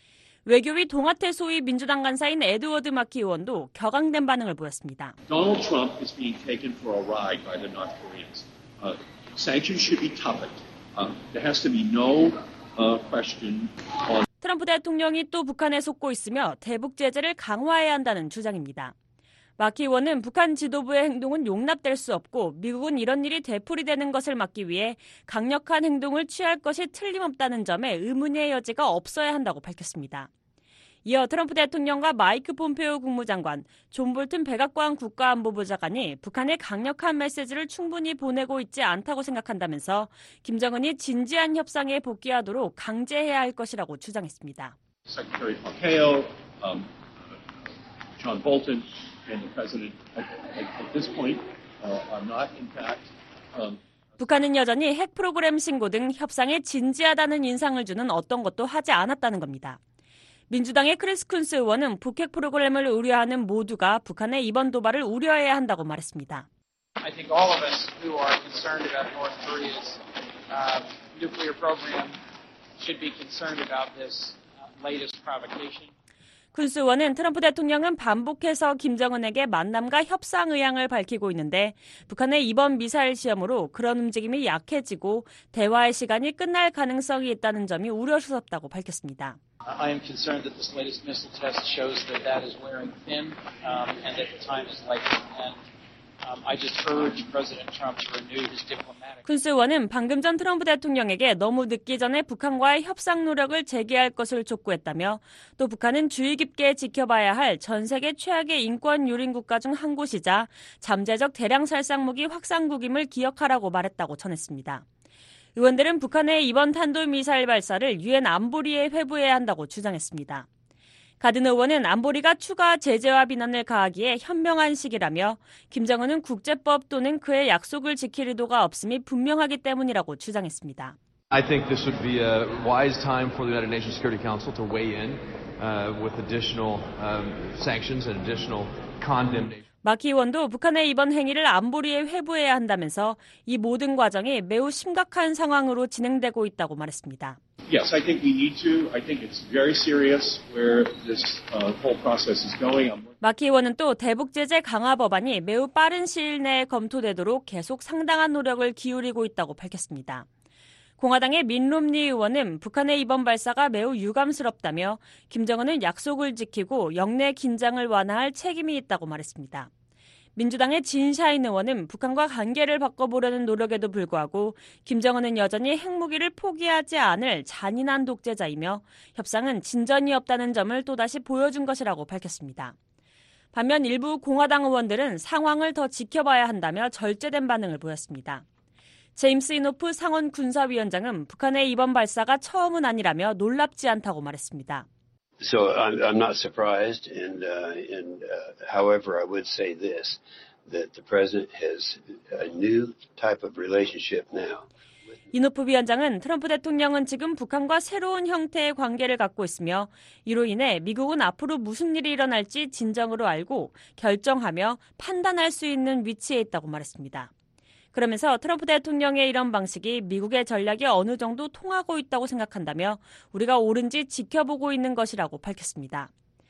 외교위 동아태 소위 민주당 간사인 에드워드 마키 의원도 격앙된 반응을 보였습니다. Donald Trump is being taken for a ride by the North Koreans. Uh, sanctions should be toughened. Uh, there has to be no uh, question on. 트럼프 대통령이 또 북한에 속고 있으며 대북 제재를 강화해야 한다는 주장입니다. 마키 의원은 북한 지도부의 행동은 용납될 수 없고 미국은 이런 일이 되풀이되는 것을 막기 위해 강력한 행동을 취할 것이 틀림없다는 점에 의문의 여지가 없어야 한다고 밝혔습니다. 이어 트럼프 대통령과 마이크 폼페오 국무장관, 존 볼튼 백악관 국가안보부 장관이 북한에 강력한 메시지를 충분히 보내고 있지 않다고 생각한다면서 김정은이 진지한 협상에 복귀하도록 강제해야 할 것이라고 주장했습니다. Secretary Pompeo, um, John Bolton and the president at, at this point uh, are not in fact. Um, 북한은 여전히 핵 프로그램 신고 등 협상에 진지하다는 인상을 주는 어떤 것도 하지 않았다는 겁니다. 민주당의 크리스 쿤스 의원은 북핵 프로그램을 우려하는 모두가 북한의 이번 도발을 우려해야 한다고 말했습니다. I think all of us who are concerned about North Korea's uh, nuclear program should be concerned about this uh, latest provocation. 쿤스 의원은 트럼프 대통령은 반복해서 김정은에게 만남과 협상 의향을 밝히고 있는데 북한의 이번 미사일 시험으로 그런 움직임이 약해지고 대화의 시간이 끝날 가능성이 있다는 점이 우려스럽다고 밝혔습니다. I am concerned that this latest missile test shows that that is wearing thin um, and that the time is likely to end. Um, I just urge President Trump to renew his diplomatic. 쿤스 의원은 방금 전 트럼프 대통령에게 너무 늦기 전에 북한과의 협상 노력을 재개할 것을 촉구했다며 또 북한은 주의 깊게 지켜봐야 할 전 세계 최악의 인권 유린 국가 중 한 곳이자 잠재적 대량 살상무기 확산국임을 기억하라고 말했다고 전했습니다. 의원들은 북한의 이번 탄도미사일 발사를 유엔 안보리에 회부해야 한다고 주장했습니다. 가드너 의원은 안보리가 추가 제재와 비난을 가하기에 현명한 시기라며 김정은은 국제법 또는 그의 약속을 지킬 의도가 없음이 분명하기 때문이라고 주장했습니다. I think this would be a wise time for the United Nations Security Council to weigh in uh, with additional um, sanctions and additional condemnation. 마키 의원도 북한의 이번 행위를 안보리에 회부해야 한다면서 이 모든 과정이 매우 심각한 상황으로 진행되고 있다고 말했습니다. Yes, I think we need to. I think it's very serious where this uh, whole process is going. 마키 의원은 또 대북 제재 강화 법안이 매우 빠른 시일 내에 검토되도록 계속 상당한 노력을 기울이고 있다고 밝혔습니다. 공화당의 민 롬니 의원은 북한의 이번 발사가 매우 유감스럽다며 김정은은 약속을 지키고 영내 긴장을 완화할 책임이 있다고 말했습니다. 민주당의 진 샤인 의원은 북한과 관계를 바꿔보려는 노력에도 불구하고 김정은은 여전히 핵무기를 포기하지 않을 잔인한 독재자이며 협상은 진전이 없다는 점을 또다시 보여준 것이라고 밝혔습니다. 반면 일부 공화당 의원들은 상황을 더 지켜봐야 한다며 절제된 반응을 보였습니다. 제임스 이노프 상원 군사위원장은 북한의 이번 발사가 처음은 아니라며 놀랍지 않다고 말했습니다. So I'm, I'm not surprised, and, uh, and uh, however, I would say this, that the president has a new type of relationship now. 이노프 위원장은 트럼프 대통령은 지금 북한과 새로운 형태의 관계를 갖고 있으며 이로 인해 미국은 앞으로 무슨 일이 일어날지 진정으로 알고 결정하며 판단할 수 있는 위치에 있다고 말했습니다. 그러면서 트럼프 대통령의 이런 방식이 미국의 전략이 어느 정도 통하고 있다고 생각한다며 우리가 옳은지 지켜보고 있는 것이라고 밝혔습니다.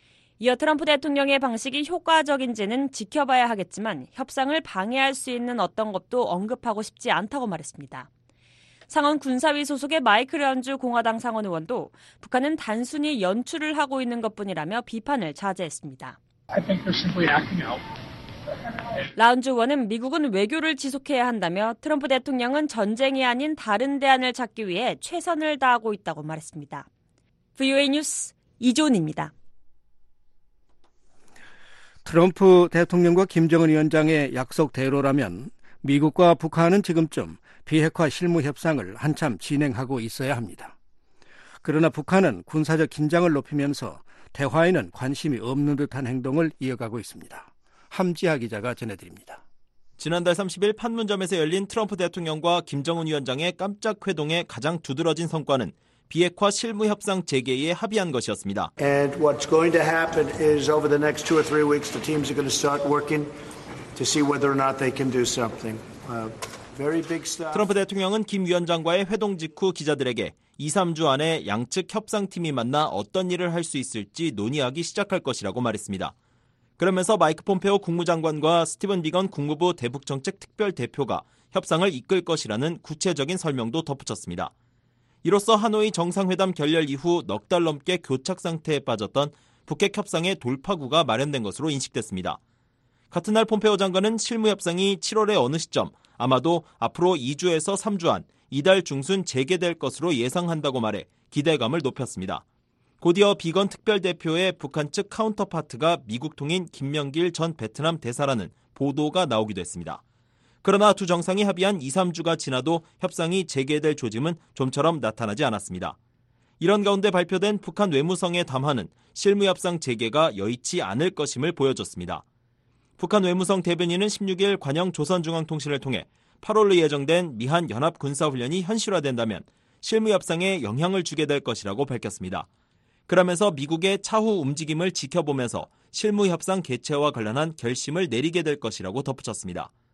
이어 트럼프 대통령의 방식이 효과적인지는 지켜봐야 하겠지만 협상을 방해할 수 있는 어떤 것도 언급하고 싶지 않다고 말했습니다. 상원 군사위 소속의 마이클 런주 공화당 상원 의원도 북한은 단순히 연출을 하고 있는 것뿐이라며 비판을 자제했습니다. I think they're simply acting out. 라운주 의원은 미국은 외교를 지속해야 한다며 트럼프 대통령은 전쟁이 아닌 다른 대안을 찾기 위해 최선을 다하고 있다고 말했습니다. 브이오에이 뉴스 이존입니다. 트럼프 대통령과 김정은 위원장의 약속대로라면 미국과 북한은 지금쯤 비핵화 실무 협상을 한참 진행하고 있어야 합니다. 그러나 북한은 군사적 긴장을 높이면서 대화에는 관심이 없는 듯한 행동을 이어가고 있습니다. 함지하 기자가 전해드립니다. 지난달 삼십일 판문점에서 열린 트럼프 대통령과 김정은 위원장의 깜짝 회동의 가장 두드러진 성과는 비핵화 실무 협상 재개에 합의한 것이었습니다. And what's going to happen is over the next two or three weeks, the teams are going to start working to see whether or not they can do something. Uh, very big stuff. 트럼프 대통령은 김 위원장과의 회동 직후 기자들에게 이, 삼 주 안에 양측 협상팀이 만나 어떤 일을 할 수 있을지 논의하기 시작할 것이라고 말했습니다. 그러면서 마이크 폼페오 국무장관과 스티븐 비건 국무부 대북정책 특별대표가 협상을 이끌 것이라는 구체적인 설명도 덧붙였습니다. 이로써 하노이 정상회담 결렬 이후 넉 달 넘게 교착 상태에 빠졌던 북핵 협상의 돌파구가 마련된 것으로 인식됐습니다. 같은 날 폼페오 장관은 실무 협상이 칠월의 어느 시점, 아마도 앞으로 이 주에서 삼 주 안 이달 중순 재개될 것으로 예상한다고 말해 기대감을 높였습니다. 곧이어 비건 특별대표의 북한 측 카운터파트가 미국 통인 김명길 전 베트남 대사라는 보도가 나오기도 했습니다. 그러나 두 정상이 합의한 이, 삼 주가 지나도 협상이 재개될 조짐은 좀처럼 나타나지 않았습니다. 이런 가운데 발표된 북한 외무성의 담화는 실무협상 재개가 여의치 않을 것임을 보여줬습니다. 북한 외무성 대변인은 십육 일 관영 조선중앙통신을 통해 팔월로 예정된 미한 연합군사훈련이 현실화된다면 실무협상에 영향을 주게 될 것이라고 밝혔습니다. 그러면서 미국의 차후 움직임을 지켜보면서 실무협상 개최와 관련한 결심을 내리게 될 것이라고 덧붙였습니다.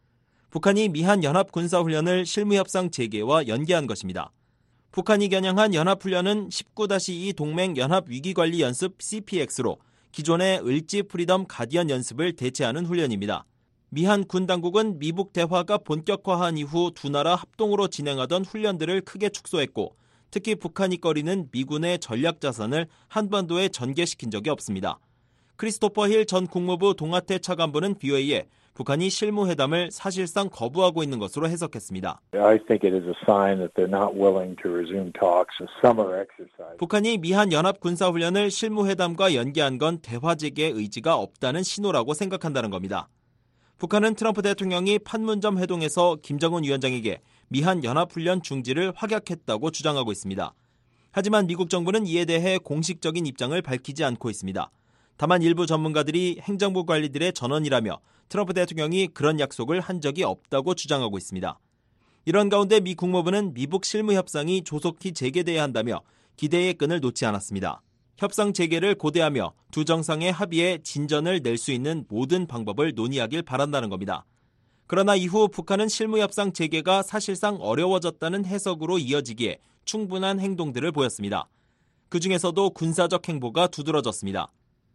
북한이 미한 연합군사훈련을 실무협상 재개와 연계한 것입니다. 북한이 겨냥한 연합훈련은 십구 이 동맹 연합위기관리연습 씨피엑스로 기존의 을지 프리덤 가디언 연습을 대체하는 훈련입니다. 미한 군 당국은 미북 대화가 본격화한 이후 두 나라 합동으로 진행하던 훈련들을 크게 축소했고 특히 북한이 꺼리는 미군의 전략 자산을 한반도에 전개시킨 적이 없습니다. 크리스토퍼 힐 전 국무부 동아태 차관보는 브이오에이에 북한이 실무회담을 사실상 거부하고 있는 것으로 해석했습니다. I think it is a sign that they're not willing to resume talks. A summer exercise. 북한이 미한 연합 군사훈련을 실무회담과 연계한 건 대화 재개의 의지가 없다는 신호라고 생각한다는 겁니다. 북한은 트럼프 대통령이 판문점 회동에서 김정은 위원장에게 미한 연합훈련 중지를 확약했다고 주장하고 있습니다. 하지만 미국 정부는 이에 대해 공식적인 입장을 밝히지 않고 있습니다. 다만 일부 전문가들이 행정부 관리들의 전언이라며 트럼프 대통령이 그런 약속을 한 적이 없다고 주장하고 있습니다. 이런 가운데 미 국무부는 미북 실무협상이 조속히 재개돼야 한다며 기대의 끈을 놓지 않았습니다. 협상 재개를 고대하며 두 정상의 합의에 진전을 낼 수 있는 모든 방법을 논의하길 바란다는 겁니다. 그러나 이후 북한은 실무협상 재개가 사실상 어려워졌다는 해석으로 이어지기에 충분한 행동들을 보였습니다. 그중에서도 군사적 행보가 두드러졌습니다.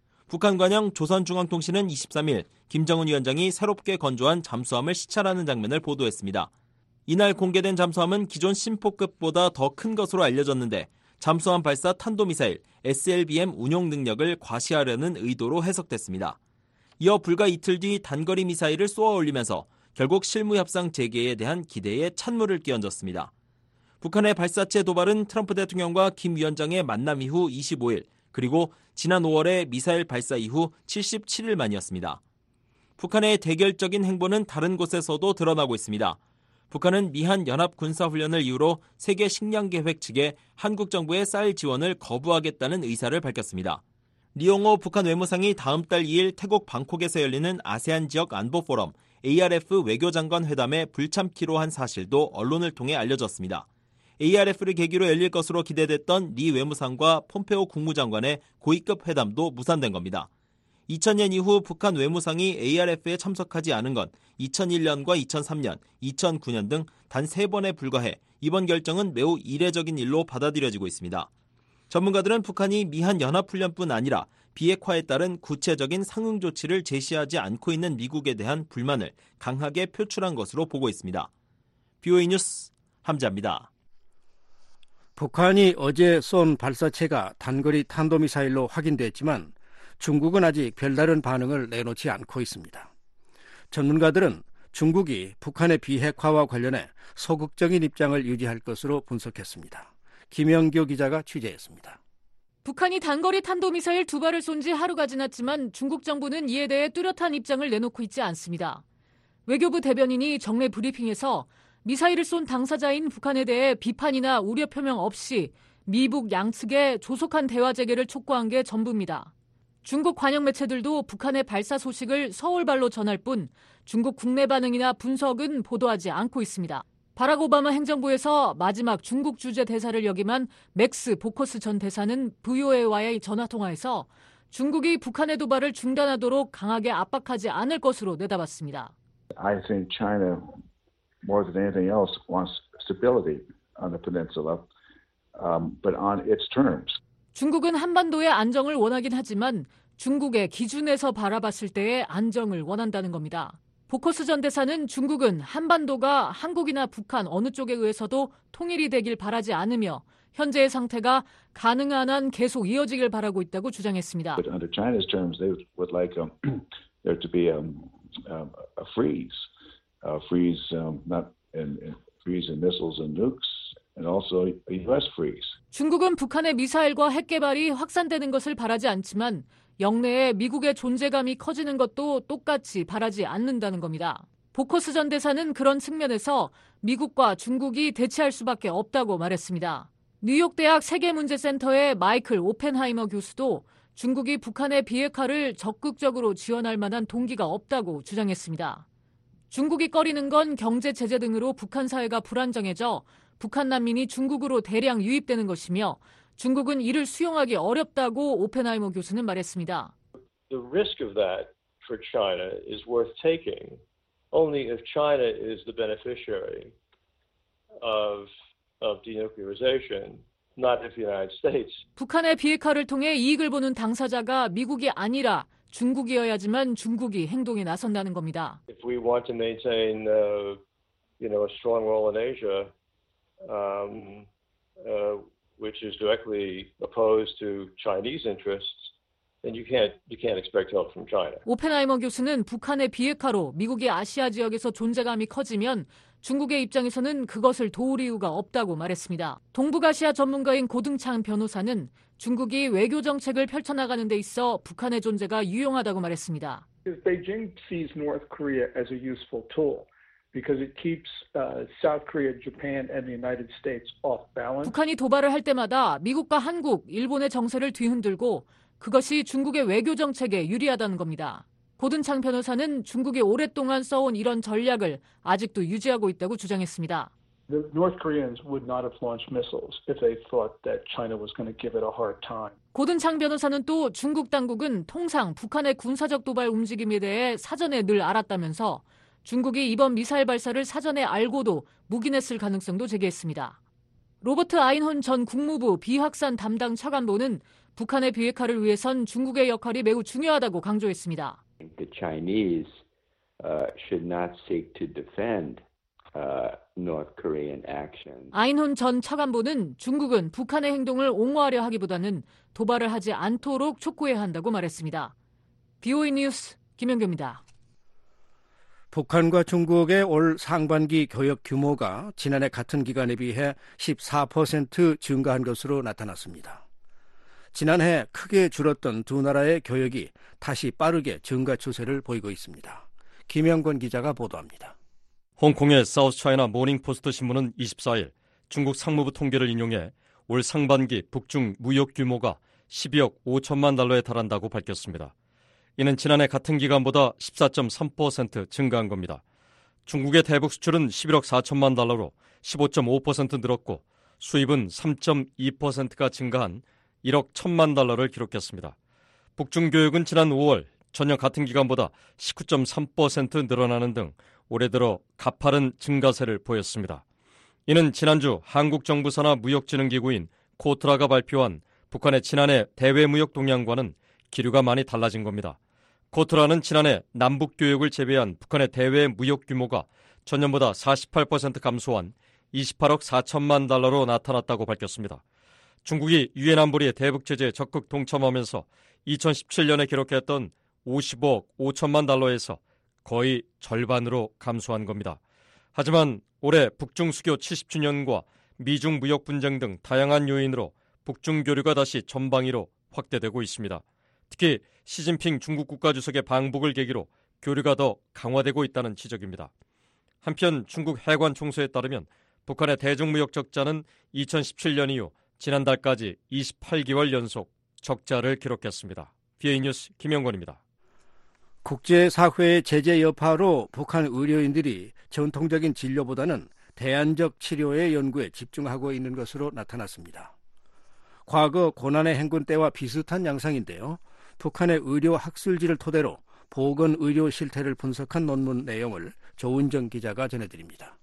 북한 관영 조선중앙통신은 이십삼 일 김정은 위원장이 새롭게 건조한 잠수함을 시찰하는 장면을 보도했습니다. 이날 공개된 잠수함은 기존 심포급보다 더 큰 것으로 알려졌는데 잠수함 발사 탄도미사일 에스엘비엠 운용 능력을 과시하려는 의도로 해석됐습니다. 이어 불과 이틀 뒤 단거리 미사일을 쏘아 올리면서 결국 실무협상 재개에 대한 기대에 찬물을 끼얹었습니다. 북한의 발사체 도발은 트럼프 대통령과 김 위원장의 만남 이후 이십오 일 그리고 지난 오월에 미사일 발사 이후 칠십칠 일 만이었습니다. 북한의 대결적인 행보는 다른 곳에서도 드러나고 있습니다. 북한은 미한 연합군사훈련을 이유로 세계식량계획 측에 한국 정부의 쌀 지원을 거부하겠다는 의사를 밝혔습니다. 리용호 북한 외무상이 다음 달 이 일 태국 방콕에서 열리는 아세안 지역 안보 포럼 에이알에프 외교장관 회담에 불참키로 한 사실도 언론을 통해 알려졌습니다. 에이알에프를 계기로 열릴 것으로 기대됐던 리 외무상과 폼페오 국무장관의 고위급 회담도 무산된 겁니다. 이천 년 이후 북한 외무상이 에이알에프에 참석하지 않은 건 이천일 년과 이천삼 년, 이천구 년 등 단 세 번에 불과해 이번 결정은 매우 이례적인 일로 받아들여지고 있습니다. 전문가들은 북한이 미한 연합훈련뿐 아니라 비핵화에 따른 구체적인 상응 조치를 제시하지 않고 있는 미국에 대한 불만을 강하게 표출한 것으로 보고 있습니다. 브이오에이 뉴스 함자입니다. 북한이 어제 쏜 발사체가 단거리 탄도미사일로 확인됐지만 중국은 아직 별다른 반응을 내놓지 않고 있습니다. 전문가들은 중국이 북한의 비핵화와 관련해 소극적인 입장을 유지할 것으로 분석했습니다. 김영교 기자가 취재했습니다. 북한이 단거리 탄도미사일 두 발을 쏜 지 하루가 지났지만 중국 정부는 이에 대해 뚜렷한 입장을 내놓고 있지 않습니다. 외교부 대변인이 정례 브리핑에서 미사일을 쏜 당사자인 북한에 대해 비판이나 우려 표명 없이 미북 양측에 조속한 대화 재개를 촉구한 게 전부입니다. 중국 관영 매체들도 북한의 발사 소식을 서울발로 전할 뿐 중국 국내 반응이나 분석은 보도하지 않고 있습니다. 바락 오바마 행정부에서 마지막 중국 주재 대사를 역임한 맥스 보커스 전 대사는 브이오에이와의 전화통화에서 중국이 북한의 도발을 중단하도록 강하게 압박하지 않을 것으로 내다봤습니다. I think China, more than anything else, wants stability on the peninsula, um, but on its terms. 중국은 한반도의 안정을 원하긴 하지만 중국의 기준에서 바라봤을 때의 안정을 원한다는 겁니다. 보커스 전 대사는 중국은 한반도가 한국이나 북한 어느 쪽에 의해서도 통일이 되길 바라지 않으며 현재의 상태가 가능한 한 계속 이어지길 바라고 있다고 주장했습니다. But under China's terms, they would like um, there to be um, um, a freeze, a freeze um, not in, in freeze in missiles and nukes, and also a 유에스 freeze. 중국은 북한의 미사일과 핵 개발이 확산되는 것을 바라지 않지만 영내에 미국의 존재감이 커지는 것도 똑같이 바라지 않는다는 겁니다. 보커스 전 대사는 그런 측면에서 미국과 중국이 대치할 수밖에 없다고 말했습니다. 뉴욕대학 세계문제센터의 마이클 오펜하이머 교수도 중국이 북한의 비핵화를 적극적으로 지원할 만한 동기가 없다고 주장했습니다. 중국이 꺼리는 건 경제 제재 등으로 북한 사회가 불안정해져 북한 난민이 중국으로 대량 유입되는 것이며 중국은 이를 수용하기 어렵다고 오펜하이머 교수는 말했습니다. The risk of that for China is worth taking only if China is the beneficiary of of denuclearization, not if the United States. 북한의 비핵화를 통해 이익을 보는 당사자가 미국이 아니라 중국이어야지만 중국이 행동에 나선다는 겁니다. If we want to maintain, uh, you know, a strong role in Asia, um, uh, which is directly opposed to Chinese interests, then you can't you can't expect help from China. 오펜하이머 교수는 북한의 비핵화로 미국이 아시아 지역에서 존재감이 커지면 중국의 입장에서는 그것을 도울 이유가 없다고 말했습니다. 동북아시아 전문가인 고등창 변호사는 중국이 외교 정책을 펼쳐나가는 데 있어 북한의 존재가 유용하다고 말했습니다. Beijing sees North Korea as a useful tool because it keeps uh, South Korea, Japan, and the United States off balance. 북한이 도발을 할 때마다 미국과 한국, 일본의 정세를 뒤흔들고 그것이 중국의 외교 정책에 유리하다는 겁니다. 고든창 변호사는 중국이 오랫동안 써온 이런 전략을 아직도 유지하고 있다고 주장했습니다. The North Koreans would not have launched missiles if they thought that China was going to give it a hard time. 고든창 변호사는 또 중국 당국은 통상 북한의 군사적 도발 움직임에 대해 사전에 늘 알았다면서 중국이 이번 미사일 발사를 사전에 알고도 묵인했을 가능성도 제기했습니다. 로버트 아인혼 전 국무부 비확산 담당 차관보는 북한의 비핵화를 위해선 중국의 역할이 매우 중요하다고 강조했습니다. The Chinese uh, should not seek to defend uh, North Korean actions. 아인혼 전 차관보는 중국은 북한의 행동을 옹호하려 하기보다는 도발을 하지 않도록 촉구해야 한다고 말했습니다. 비오이 뉴스 김영규입니다. 북한과 중국의 올 상반기 교역 규모가 지난해 같은 기간에 비해 십사 퍼센트 증가한 것으로 나타났습니다. 지난해 크게 줄었던 두 나라의 교역이 다시 빠르게 증가 추세를 보이고 있습니다. 김영권 기자가 보도합니다. 홍콩의 사우스차이나 모닝포스트 신문은 이십사일 중국 상무부 통계를 인용해 올 상반기 북중 무역 규모가 십이억 오천만 달러에 달한다고 밝혔습니다. 이는 지난해 같은 기간보다 십사 점 삼 퍼센트 증가한 겁니다. 중국의 대북 수출은 십일억 사천만 달러로 십오 점 오 퍼센트 늘었고 수입은 삼 점 이 퍼센트가 증가한 일억 천만 달러를 기록했습니다. 북중 교역은 지난 오월 전년 같은 기간보다 십구 점 삼 퍼센트 늘어나는 등 올해 들어 가파른 증가세를 보였습니다. 이는 지난주 한국정부산하 무역진흥기구인 코트라가 발표한 북한의 지난해 대외무역 동향과는 기류가 많이 달라진 겁니다. 코트라는 지난해 남북교역을 제외한 북한의 대외무역 규모가 전년보다 사십팔 퍼센트 감소한 이십팔억 사천만 달러로 나타났다고 밝혔습니다. 중국이 유엔 안보리의 대북 제재에 적극 동참하면서 이천십칠년에 기록했던 오십억 오천만 달러에서 거의 절반으로 감소한 겁니다. 하지만 올해 북중 수교 칠십 주년과 미중 무역 분쟁 등 다양한 요인으로 북중 교류가 다시 전방위로 확대되고 있습니다. 특히 시진핑 중국 국가주석의 방북을 계기로 교류가 더 강화되고 있다는 지적입니다. 한편 중국 해관 총수에 따르면 북한의 대중무역 적자는 이천십칠년 이후 지난달까지 이십팔 개월 연속 적자를 기록했습니다. 비에이 뉴스 김영권입니다. 국제사회의 제재 여파로 북한 의료인들이 전통적인 진료보다는 대안적 치료의 연구에 집중하고 있는 것으로 나타났습니다. 과거 고난의 행군 때와 비슷한 양상인데요. 북한의 의료 학술지를 토대로 보건의료 실태를 분석한 논문 내용을 조은정 기자가 전해드립니다.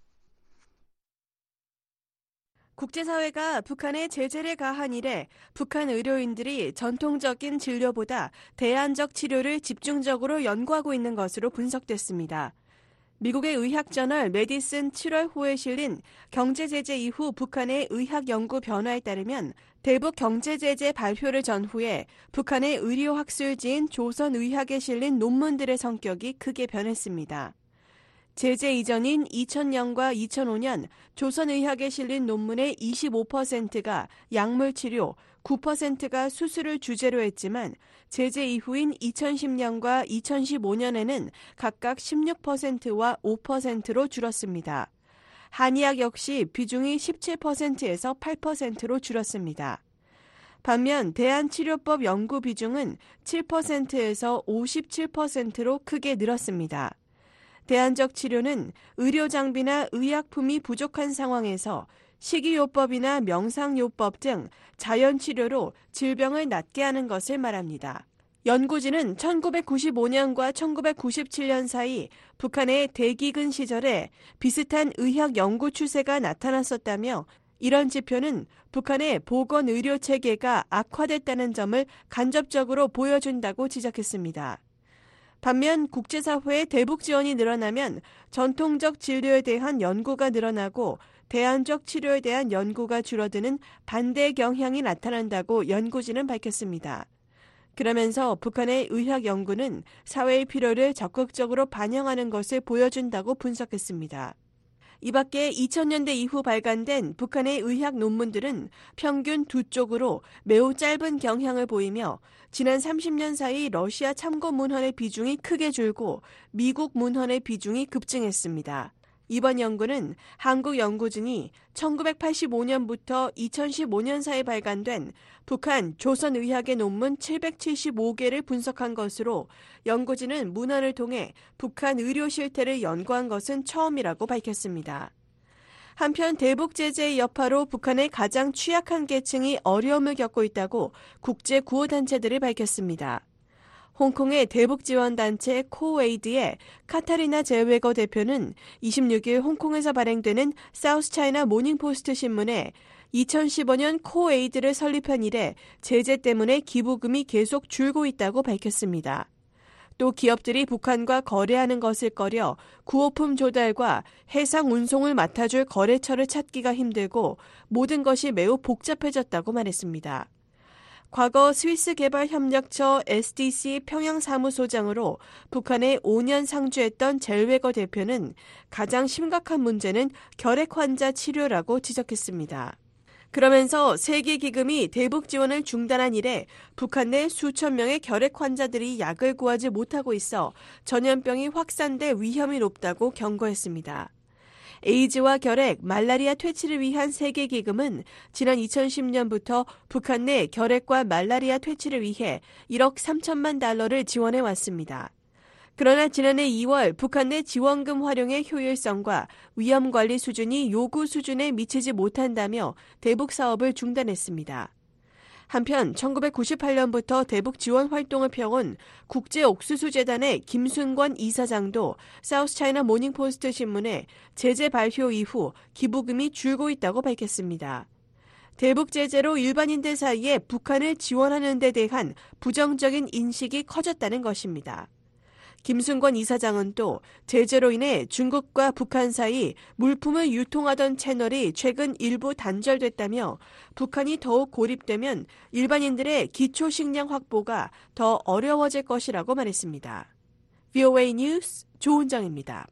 국제사회가 북한에 제재를 가한 이래 북한 의료인들이 전통적인 진료보다 대안적 치료를 집중적으로 연구하고 있는 것으로 분석됐습니다. 미국의 의학저널 메디슨 칠월 호에 실린 경제제재 이후 북한의 의학연구 변화에 따르면 대북 경제제재 발표를 전후에 북한의 의료학술지인 조선의학에 실린 논문들의 성격이 크게 변했습니다. 제재 이전인 이천년과 이천오년 조선의학에 실린 논문의 이십오 퍼센트가 약물치료, 구 퍼센트가 수술을 주제로 했지만 제재 이후인 이천십년과 이천십오년에는 각각 십육 퍼센트와 오 퍼센트로 줄었습니다. 한의학 역시 비중이 십칠 퍼센트에서 팔 퍼센트로 줄었습니다. 반면 대한치료법 연구 비중은 칠 퍼센트에서 오십칠 퍼센트로 크게 늘었습니다. 대안적 치료는 의료장비나 의약품이 부족한 상황에서 식이요법이나 명상요법 등 자연치료로 질병을 낫게 하는 것을 말합니다. 연구진은 천구백구십오 년과 천구백구십칠 년 사이 북한의 대기근 시절에 비슷한 의학 연구 추세가 나타났었다며 이런 지표는 북한의 보건의료 체계가 악화됐다는 점을 간접적으로 보여준다고 지적했습니다. 반면 국제사회의 대북 지원이 늘어나면 전통적 진료에 대한 연구가 늘어나고 대안적 치료에 대한 연구가 줄어드는 반대 경향이 나타난다고 연구진은 밝혔습니다. 그러면서 북한의 의학 연구는 사회의 필요를 적극적으로 반영하는 것을 보여준다고 분석했습니다. 이 밖에 이천 년대 이후 발간된 북한의 의학 논문들은 평균 두 쪽으로 매우 짧은 경향을 보이며 지난 삼십 년 사이 러시아 참고 문헌의 비중이 크게 줄고 미국 문헌의 비중이 급증했습니다. 이번 연구는 한국 연구진이 천구백팔십오 년부터 이천십오 년 사이 발간된 북한 조선의학의 논문 칠백칠십오 개를 분석한 것으로 연구진은 문헌을 통해 북한 의료 실태를 연구한 것은 처음이라고 밝혔습니다. 한편 대북 제재의 여파로 북한의 가장 취약한 계층이 어려움을 겪고 있다고 국제 구호단체들이 밝혔습니다. 홍콩의 대북지원단체 코웨이드의 카타리나 젤웨거 대표는 이십육 일 홍콩에서 발행되는 사우스차이나 모닝포스트 신문에 이천십오 년 코웨이드를 설립한 이래 제재 때문에 기부금이 계속 줄고 있다고 밝혔습니다. 또 기업들이 북한과 거래하는 것을 꺼려 구호품 조달과 해상 운송을 맡아줄 거래처를 찾기가 힘들고 모든 것이 매우 복잡해졌다고 말했습니다. 과거 스위스 개발협력처 에스디씨 평양사무소장으로 북한에 오 년 상주했던 젤웨거 대표는 가장 심각한 문제는 결핵 환자 치료라고 지적했습니다. 그러면서 세계기금이 대북 지원을 중단한 이래 북한 내 수천 명의 결핵 환자들이 약을 구하지 못하고 있어 전염병이 확산될 위험이 높다고 경고했습니다. 에이즈와 결핵, 말라리아 퇴치를 위한 세계기금은 지난 이천십 년부터 북한 내 결핵과 말라리아 퇴치를 위해 일억 삼천만 달러를 지원해 왔습니다. 그러나 지난해 이월 북한 내 지원금 활용의 효율성과 위험 관리 수준이 요구 수준에 미치지 못한다며 대북 사업을 중단했습니다. 한편 천구백구십팔 년부터 대북 지원 활동을 펴온 국제옥수수재단의 김순권 이사장도 사우스차이나 모닝포스트 신문에 제재 발효 이후 기부금이 줄고 있다고 밝혔습니다. 대북 제재로 일반인들 사이에 북한을 지원하는 데 대한 부정적인 인식이 커졌다는 것입니다. 김순권 이사장은 또 제재로 인해 중국과 북한 사이 물품을 유통하던 채널이 최근 일부 단절됐다며 북한이 더욱 고립되면 일반인들의 기초 식량 확보가 더 어려워질 것이라고 말했습니다. 브이오에이 뉴스 조은정입니다.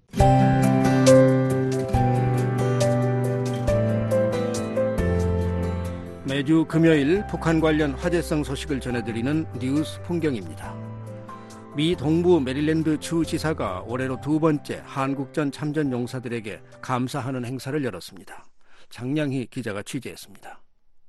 매주 금요일 북한 관련 화제성 소식을 전해드리는 뉴스 풍경입니다. 미 동부 메릴랜드 주지사가 올해로 두 번째 한국전 참전 용사들에게 감사하는 행사를 열었습니다. 장량희 기자가 취재했습니다.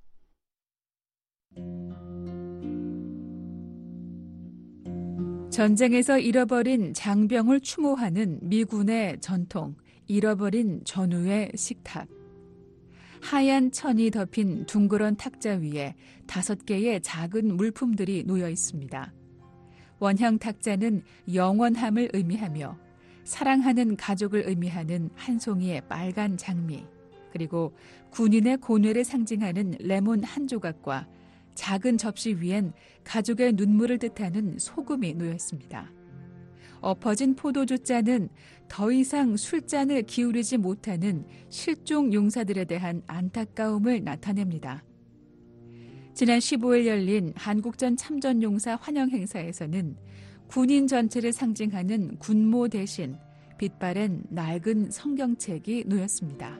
전쟁에서 잃어버린 장병을 추모하는 미군의 전통, 잃어버린 전우의 식탁. 하얀 천이 덮인 둥그런 탁자 위에 다섯 개의 작은 물품들이 놓여 있습니다. 원형 탁자는 영원함을 의미하며 사랑하는 가족을 의미하는 한 송이의 빨간 장미, 그리고 군인의 고뇌를 상징하는 레몬 한 조각과 작은 접시 위엔 가족의 눈물을 뜻하는 소금이 놓여 있습니다. 엎어진 포도주 잔은 더 이상 술잔을 기울이지 못하는 실종 용사들에 대한 안타까움을 나타냅니다. 지난 십오 일 열린 한국전 참전용사 환영 행사에서는 군인 전체를 상징하는 군모 대신 빛바랜 낡은 성경책이 놓였습니다.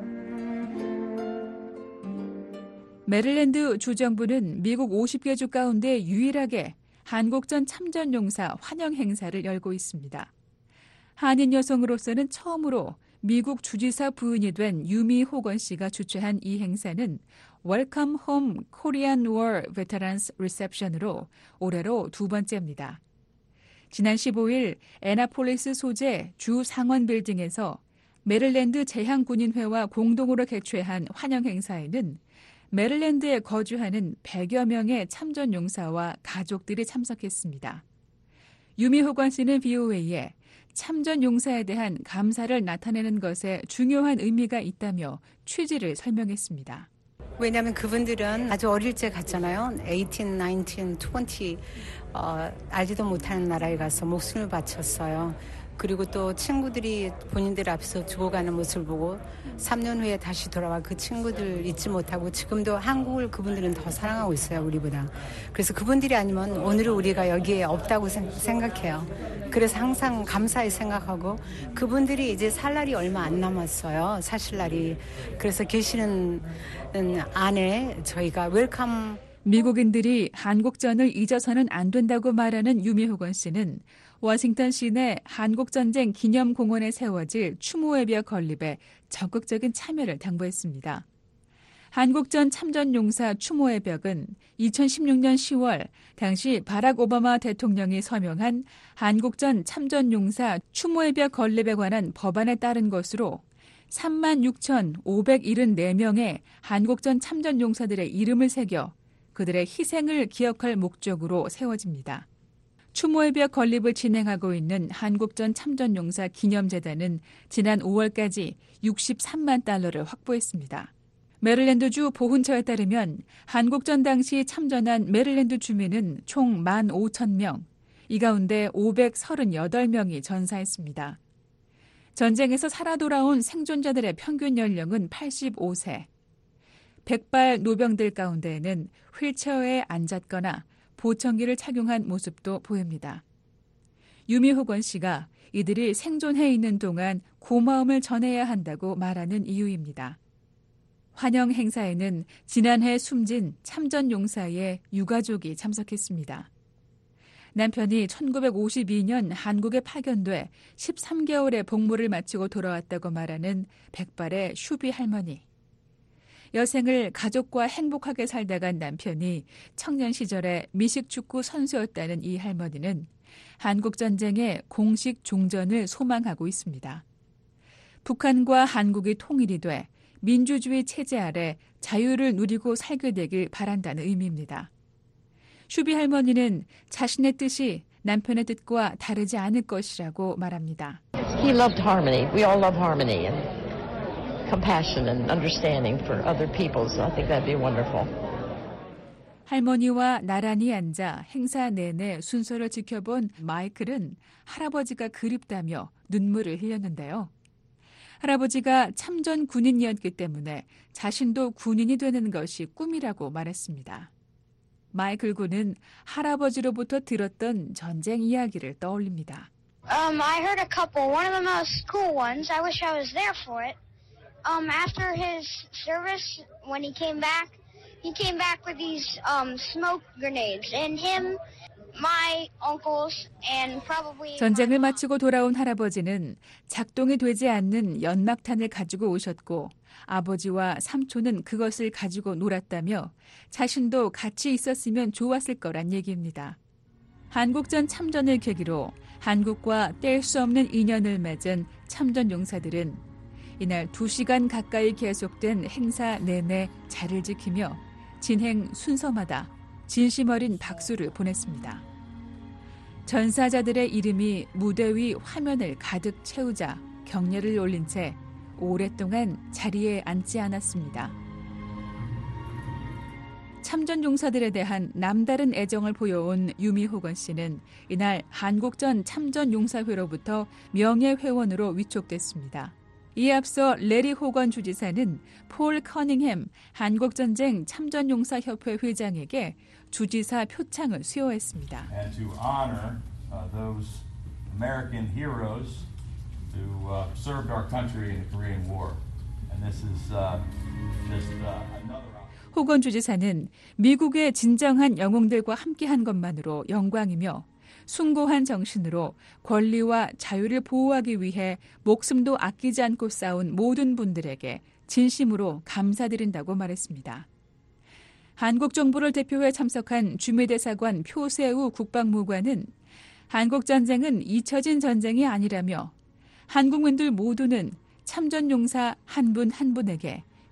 메릴랜드 주정부는 미국 오십 개 주 가운데 유일하게 한국전 참전용사 환영 행사를 열고 있습니다. 한인 여성으로서는 처음으로 미국 주지사 부인이 된 유미 호건 씨가 주최한 이 행사는 Welcome Home Korean War Veterans Reception으로 올해로 두 번째입니다. 지난 십오 일 애나폴리스 소재 주 상원 빌딩에서 메릴랜드 제향군인회와 공동으로 개최한 환영 행사에는 메릴랜드에 거주하는 백여 명의 참전용사와 가족들이 참석했습니다. 유미호관 씨는 비오에이에 참전용사에 대한 감사를 나타내는 것에 중요한 의미가 있다며 취지를 설명했습니다. 왜냐하면 그분들은 아주 어릴 때 갔잖아요. 십팔, 십구, 이십 어, 알지도 못하는 나라에 가서 목숨을 바쳤어요. 그리고 또 친구들이 본인들 앞에서 죽어가는 모습을 보고 삼 년 후에 다시 돌아와 그 친구들 잊지 못하고 지금도 한국을 그분들은 더 사랑하고 있어요, 우리보다. 그래서 그분들이 아니면 오늘은 우리가 여기에 없다고 생각해요. 그래서 항상 감사히 생각하고 그분들이 이제 살 날이 얼마 안 남았어요, 사실 날이. 그래서 계시는 안에 저희가 웰컴. 미국인들이 한국전을 잊어서는 안 된다고 말하는 유미호건 씨는 워싱턴 시내 한국전쟁 기념공원에 세워질 추모의 벽 건립에 적극적인 참여를 당부했습니다. 한국전 참전용사 추모의 벽은 이천십육 년 시월 당시 바락 오바마 대통령이 서명한 한국전 참전용사 추모의 벽 건립에 관한 법안에 따른 것으로 삼만 육천오백칠십사 명의 한국전 참전용사들의 이름을 새겨 그들의 희생을 기억할 목적으로 세워집니다. 추모의 벽 건립을 진행하고 있는 한국전 참전용사 기념재단은 지난 오월까지 육십삼만 달러를 확보했습니다. 메릴랜드주 보훈처에 따르면 한국전 당시 참전한 메릴랜드 주민은 총 만 오천 명, 이 가운데 오백삼십팔 명이 전사했습니다. 전쟁에서 살아 돌아온 생존자들의 평균 연령은 팔십오 세. 백발 노병들 가운데에는 휠체어에 앉았거나 보청기를 착용한 모습도 보입니다. 유미호건 씨가 이들이 생존해 있는 동안 고마움을 전해야 한다고 말하는 이유입니다. 환영 행사에는 지난해 숨진 참전용사의 유가족이 참석했습니다. 남편이 천구백오십이 년 한국에 파견돼 십삼 개월의 복무를 마치고 돌아왔다고 말하는 백발의 슈비 할머니. 여생을 가족과 행복하게 살다간 남편이 청년 시절에 미식축구 선수였다는 이 할머니는 한국전쟁의 공식 종전을 소망하고 있습니다. 북한과 한국이 통일이 돼 민주주의 체제 아래 자유를 누리고 살게 되길 바란다는 의미입니다. 슈비 할머니는 자신의 뜻이 남편의 뜻과 다르지 않을 것이라고 말합니다. He loved harmony. We all love harmony and compassion and understanding for other people. So I think that'd be wonderful. 할머니와 나란히 앉아 행사 내내 순서를 지켜본 마이클은 할아버지가 그립다며 눈물을 흘렸는데요. 할아버지가 참전 군인이었기 때문에 자신도 군인이 되는 것이 꿈이라고 말했습니다. 마이클 군은 할아버지로부터 들었던 전쟁 이야기를 떠올립니다. Um, I heard a couple. One of the most cool ones. I wish I was there for it. Um, after his service, when he came back, he came back with these um, smoke grenades, and him, my uncles, and probably. 전쟁을 마치고 돌아온 할아버지는 작동이 되지 않는 연막탄을 가지고 오셨고 아버지와 삼촌은 그것을 가지고 놀았다며 자신도 같이 있었으면 좋았을 거란 얘기입니다. 한국전 참전을 계기로 한국과 뗄 수 없는 인연을 맺은 참전 용사들은 이날 두 시간 가까이 계속된 행사 내내 자리를 지키며 진행 순서마다 진심 어린 박수를 보냈습니다. 전사자들의 이름이 무대 위 화면을 가득 채우자 경례를 올린 채 오랫동안 자리에 앉지 않았습니다. 참전 용사들에 대한 남다른 애정을 보여온 유미호건 씨는 이날 한국전 참전용사회로부터 명예회원으로 위촉됐습니다. 이에 앞서 레리 호건 주지사는 폴 커닝햄 한국전쟁 참전용사협회 회장에게 주지사 표창을 수여했습니다. And to honor uh, those American heroes who uh, served our country in the Korean War. And this is uh, just uh, another 호건 주지사는 미국의 진정한 영웅들과 함께한 것만으로 영광이며 숭고한 정신으로 권리와 자유를 보호하기 위해 목숨도 아끼지 않고 싸운 모든 분들에게 진심으로 감사드린다고 말했습니다. 한국 정부를 대표해 참석한 주미대사관 표세우 국방무관은 한국전쟁은 잊혀진 전쟁이 아니라며 한국민들 모두는 참전용사 한 분 한 분에게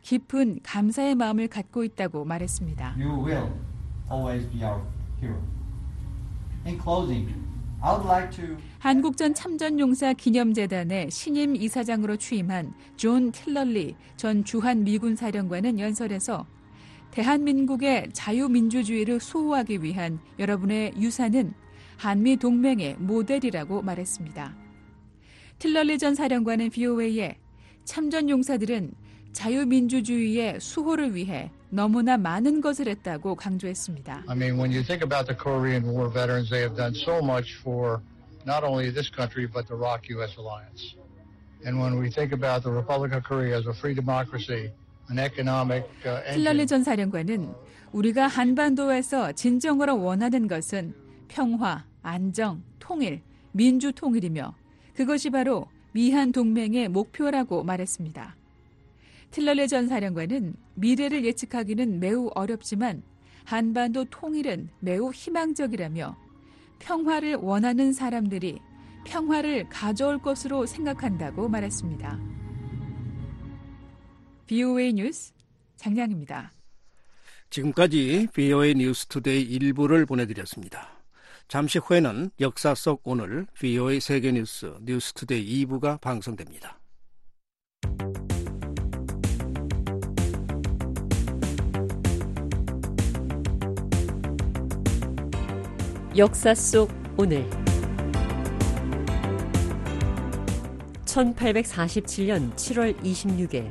깊은 감사의 마음을 갖고 있다고 말했습니다. You will always be our hero. In closing, I would like to 한국전 참전용사 기념재단의 신임 이사장으로 취임한 존 틸럴리 전 주한 미군 사령관은 연설에서 대한민국의 자유민주주의를 수호하기 위한 여러분의 유산은 한미 동맹의 모델이라고 말했습니다. 틸럴리 전 사령관은 브이오에이에 참전용사들은 자유민주주의의 수호를 위해 너무나 많은 것을 했다고 강조했습니다. I mean, when you think about the Korean War veterans, they have done so much for not only this country but the ROK-U S alliance. And when we think about the Republic of Korea as a free democracy, an economic uh, engine. 틸럴리 전 사령관은 우리가 한반도에서 진정으로 원하는 것은 평화, 안정, 통일, 민주 통일이며 그것이 바로 미한 동맹의 목표라고 말했습니다. 틸럴리 전 사령관은 미래를 예측하기는 매우 어렵지만 한반도 통일은 매우 희망적이라며 평화를 원하는 사람들이 평화를 가져올 것으로 생각한다고 말했습니다. 브이오에이 뉴스 장량입니다. 지금까지 브이오에이 뉴스투데이 일부를 보내드렸습니다. 잠시 후에는 역사 속 오늘 브이오에이 세계뉴스 뉴스투데이 이 부가 방송됩니다. 역사 속 오늘 천팔백사십칠 년 칠월 이십육일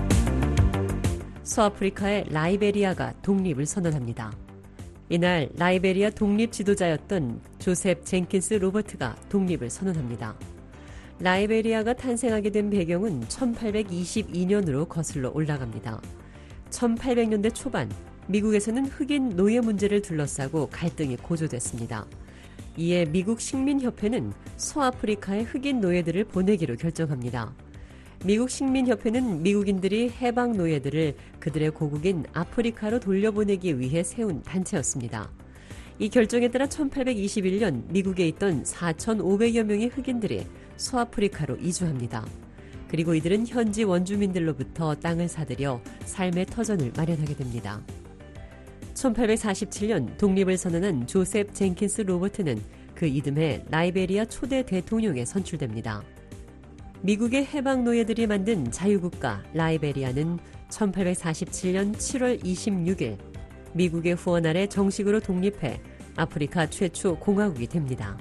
서아프리카의 라이베리아가 독립을 선언합니다. 이날 라이베리아 독립 지도자였던 조셉 젠킨스 로버트가 독립을 선언합니다. 라이베리아가 탄생하게 된 배경은 천팔백이십이 년으로 거슬러 올라갑니다. 천팔백 년대 초반 미국에서는 흑인 노예 문제를 둘러싸고 갈등이 고조됐습니다. 이에 미국 식민협회는 서아프리카의 흑인 노예들을 보내기로 결정합니다. 미국 식민협회는 미국인들이 해방 노예들을 그들의 고국인 아프리카로 돌려보내기 위해 세운 단체였습니다. 이 결정에 따라 천팔백이십일 년 미국에 있던 사천오백여 명의 흑인들이 서아프리카로 이주합니다. 그리고 이들은 현지 원주민들로부터 땅을 사들여 삶의 터전을 마련하게 됩니다. 천팔백사십칠 년 독립을 선언한 조셉 젠킨스 로버트는 그 이듬해 라이베리아 초대 대통령에 선출됩니다. 미국의 해방 노예들이 만든 자유국가 라이베리아는 천팔백사십칠 년 칠월 이십육일 미국의 후원 아래 정식으로 독립해 아프리카 최초 공화국이 됩니다.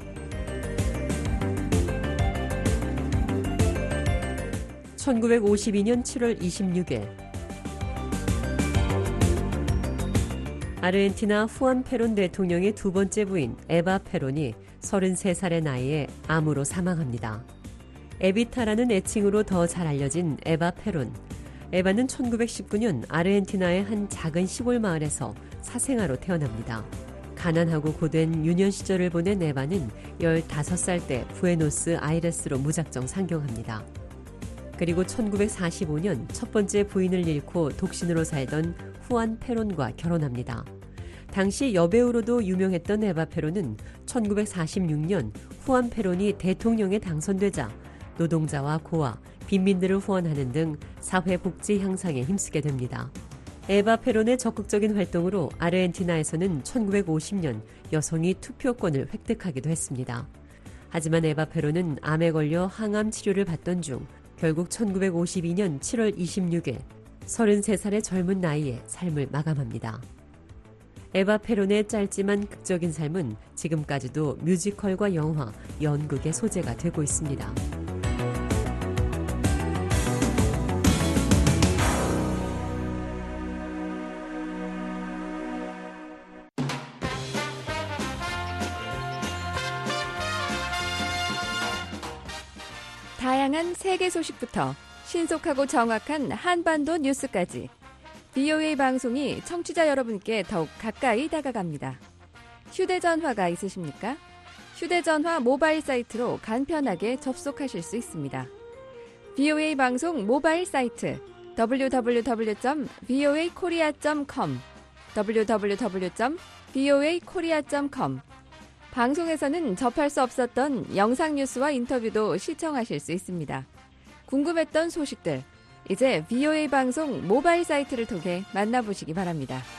천구백오십이 년 칠월 이십육일 아르헨티나 후안 페론 대통령의 두 번째 부인 에바 페론이 서른세 살의 나이에 암으로 사망합니다. 에비타라는 애칭으로 더 잘 알려진 에바 페론. 에바는 천구백십구 년 아르헨티나의 한 작은 시골 마을에서 사생아로 태어납니다. 가난하고 고된 유년 시절을 보낸 에바는 열다섯 살 때 부에노스 아이레스로 무작정 상경합니다. 그리고 천구백사십오 년 첫 번째 부인을 잃고 독신으로 살던 후안 페론과 결혼합니다. 당시 여배우로도 유명했던 에바 페론은 천구백사십육 년 후안 페론이 대통령에 당선되자 노동자와 고아, 빈민들을 후원하는 등 사회복지 향상에 힘쓰게 됩니다. 에바 페론의 적극적인 활동으로 아르헨티나에서는 천구백오십 년 여성이 투표권을 획득하기도 했습니다. 하지만 에바 페론은 암에 걸려 항암 치료를 받던 중 결국 천구백오십이 년 칠월 이십육일 서른세 살의 젊은 나이에 삶을 마감합니다. 에바 페론의 짧지만 극적인 삶은 지금까지도 뮤지컬과 영화, 연극의 소재가 되고 있습니다. 다양한 세계 소식부터 신속하고 정확한 한반도 뉴스까지 브이오에이 방송이 청취자 여러분께 더욱 가까이 다가갑니다. 휴대전화가 있으십니까? 휴대전화 모바일 사이트로 간편하게 접속하실 수 있습니다. 브이오에이 방송 모바일 사이트 더블유 더블유 더블유 점 브이오에이 코리아 점 컴 더블유 더블유 더블유 점 브이오에이 코리아 점 컴 방송에서는 접할 수 없었던 영상 뉴스와 인터뷰도 시청하실 수 있습니다. 궁금했던 소식들, 이제 브이오에이 방송 모바일 사이트를 통해 만나보시기 바랍니다.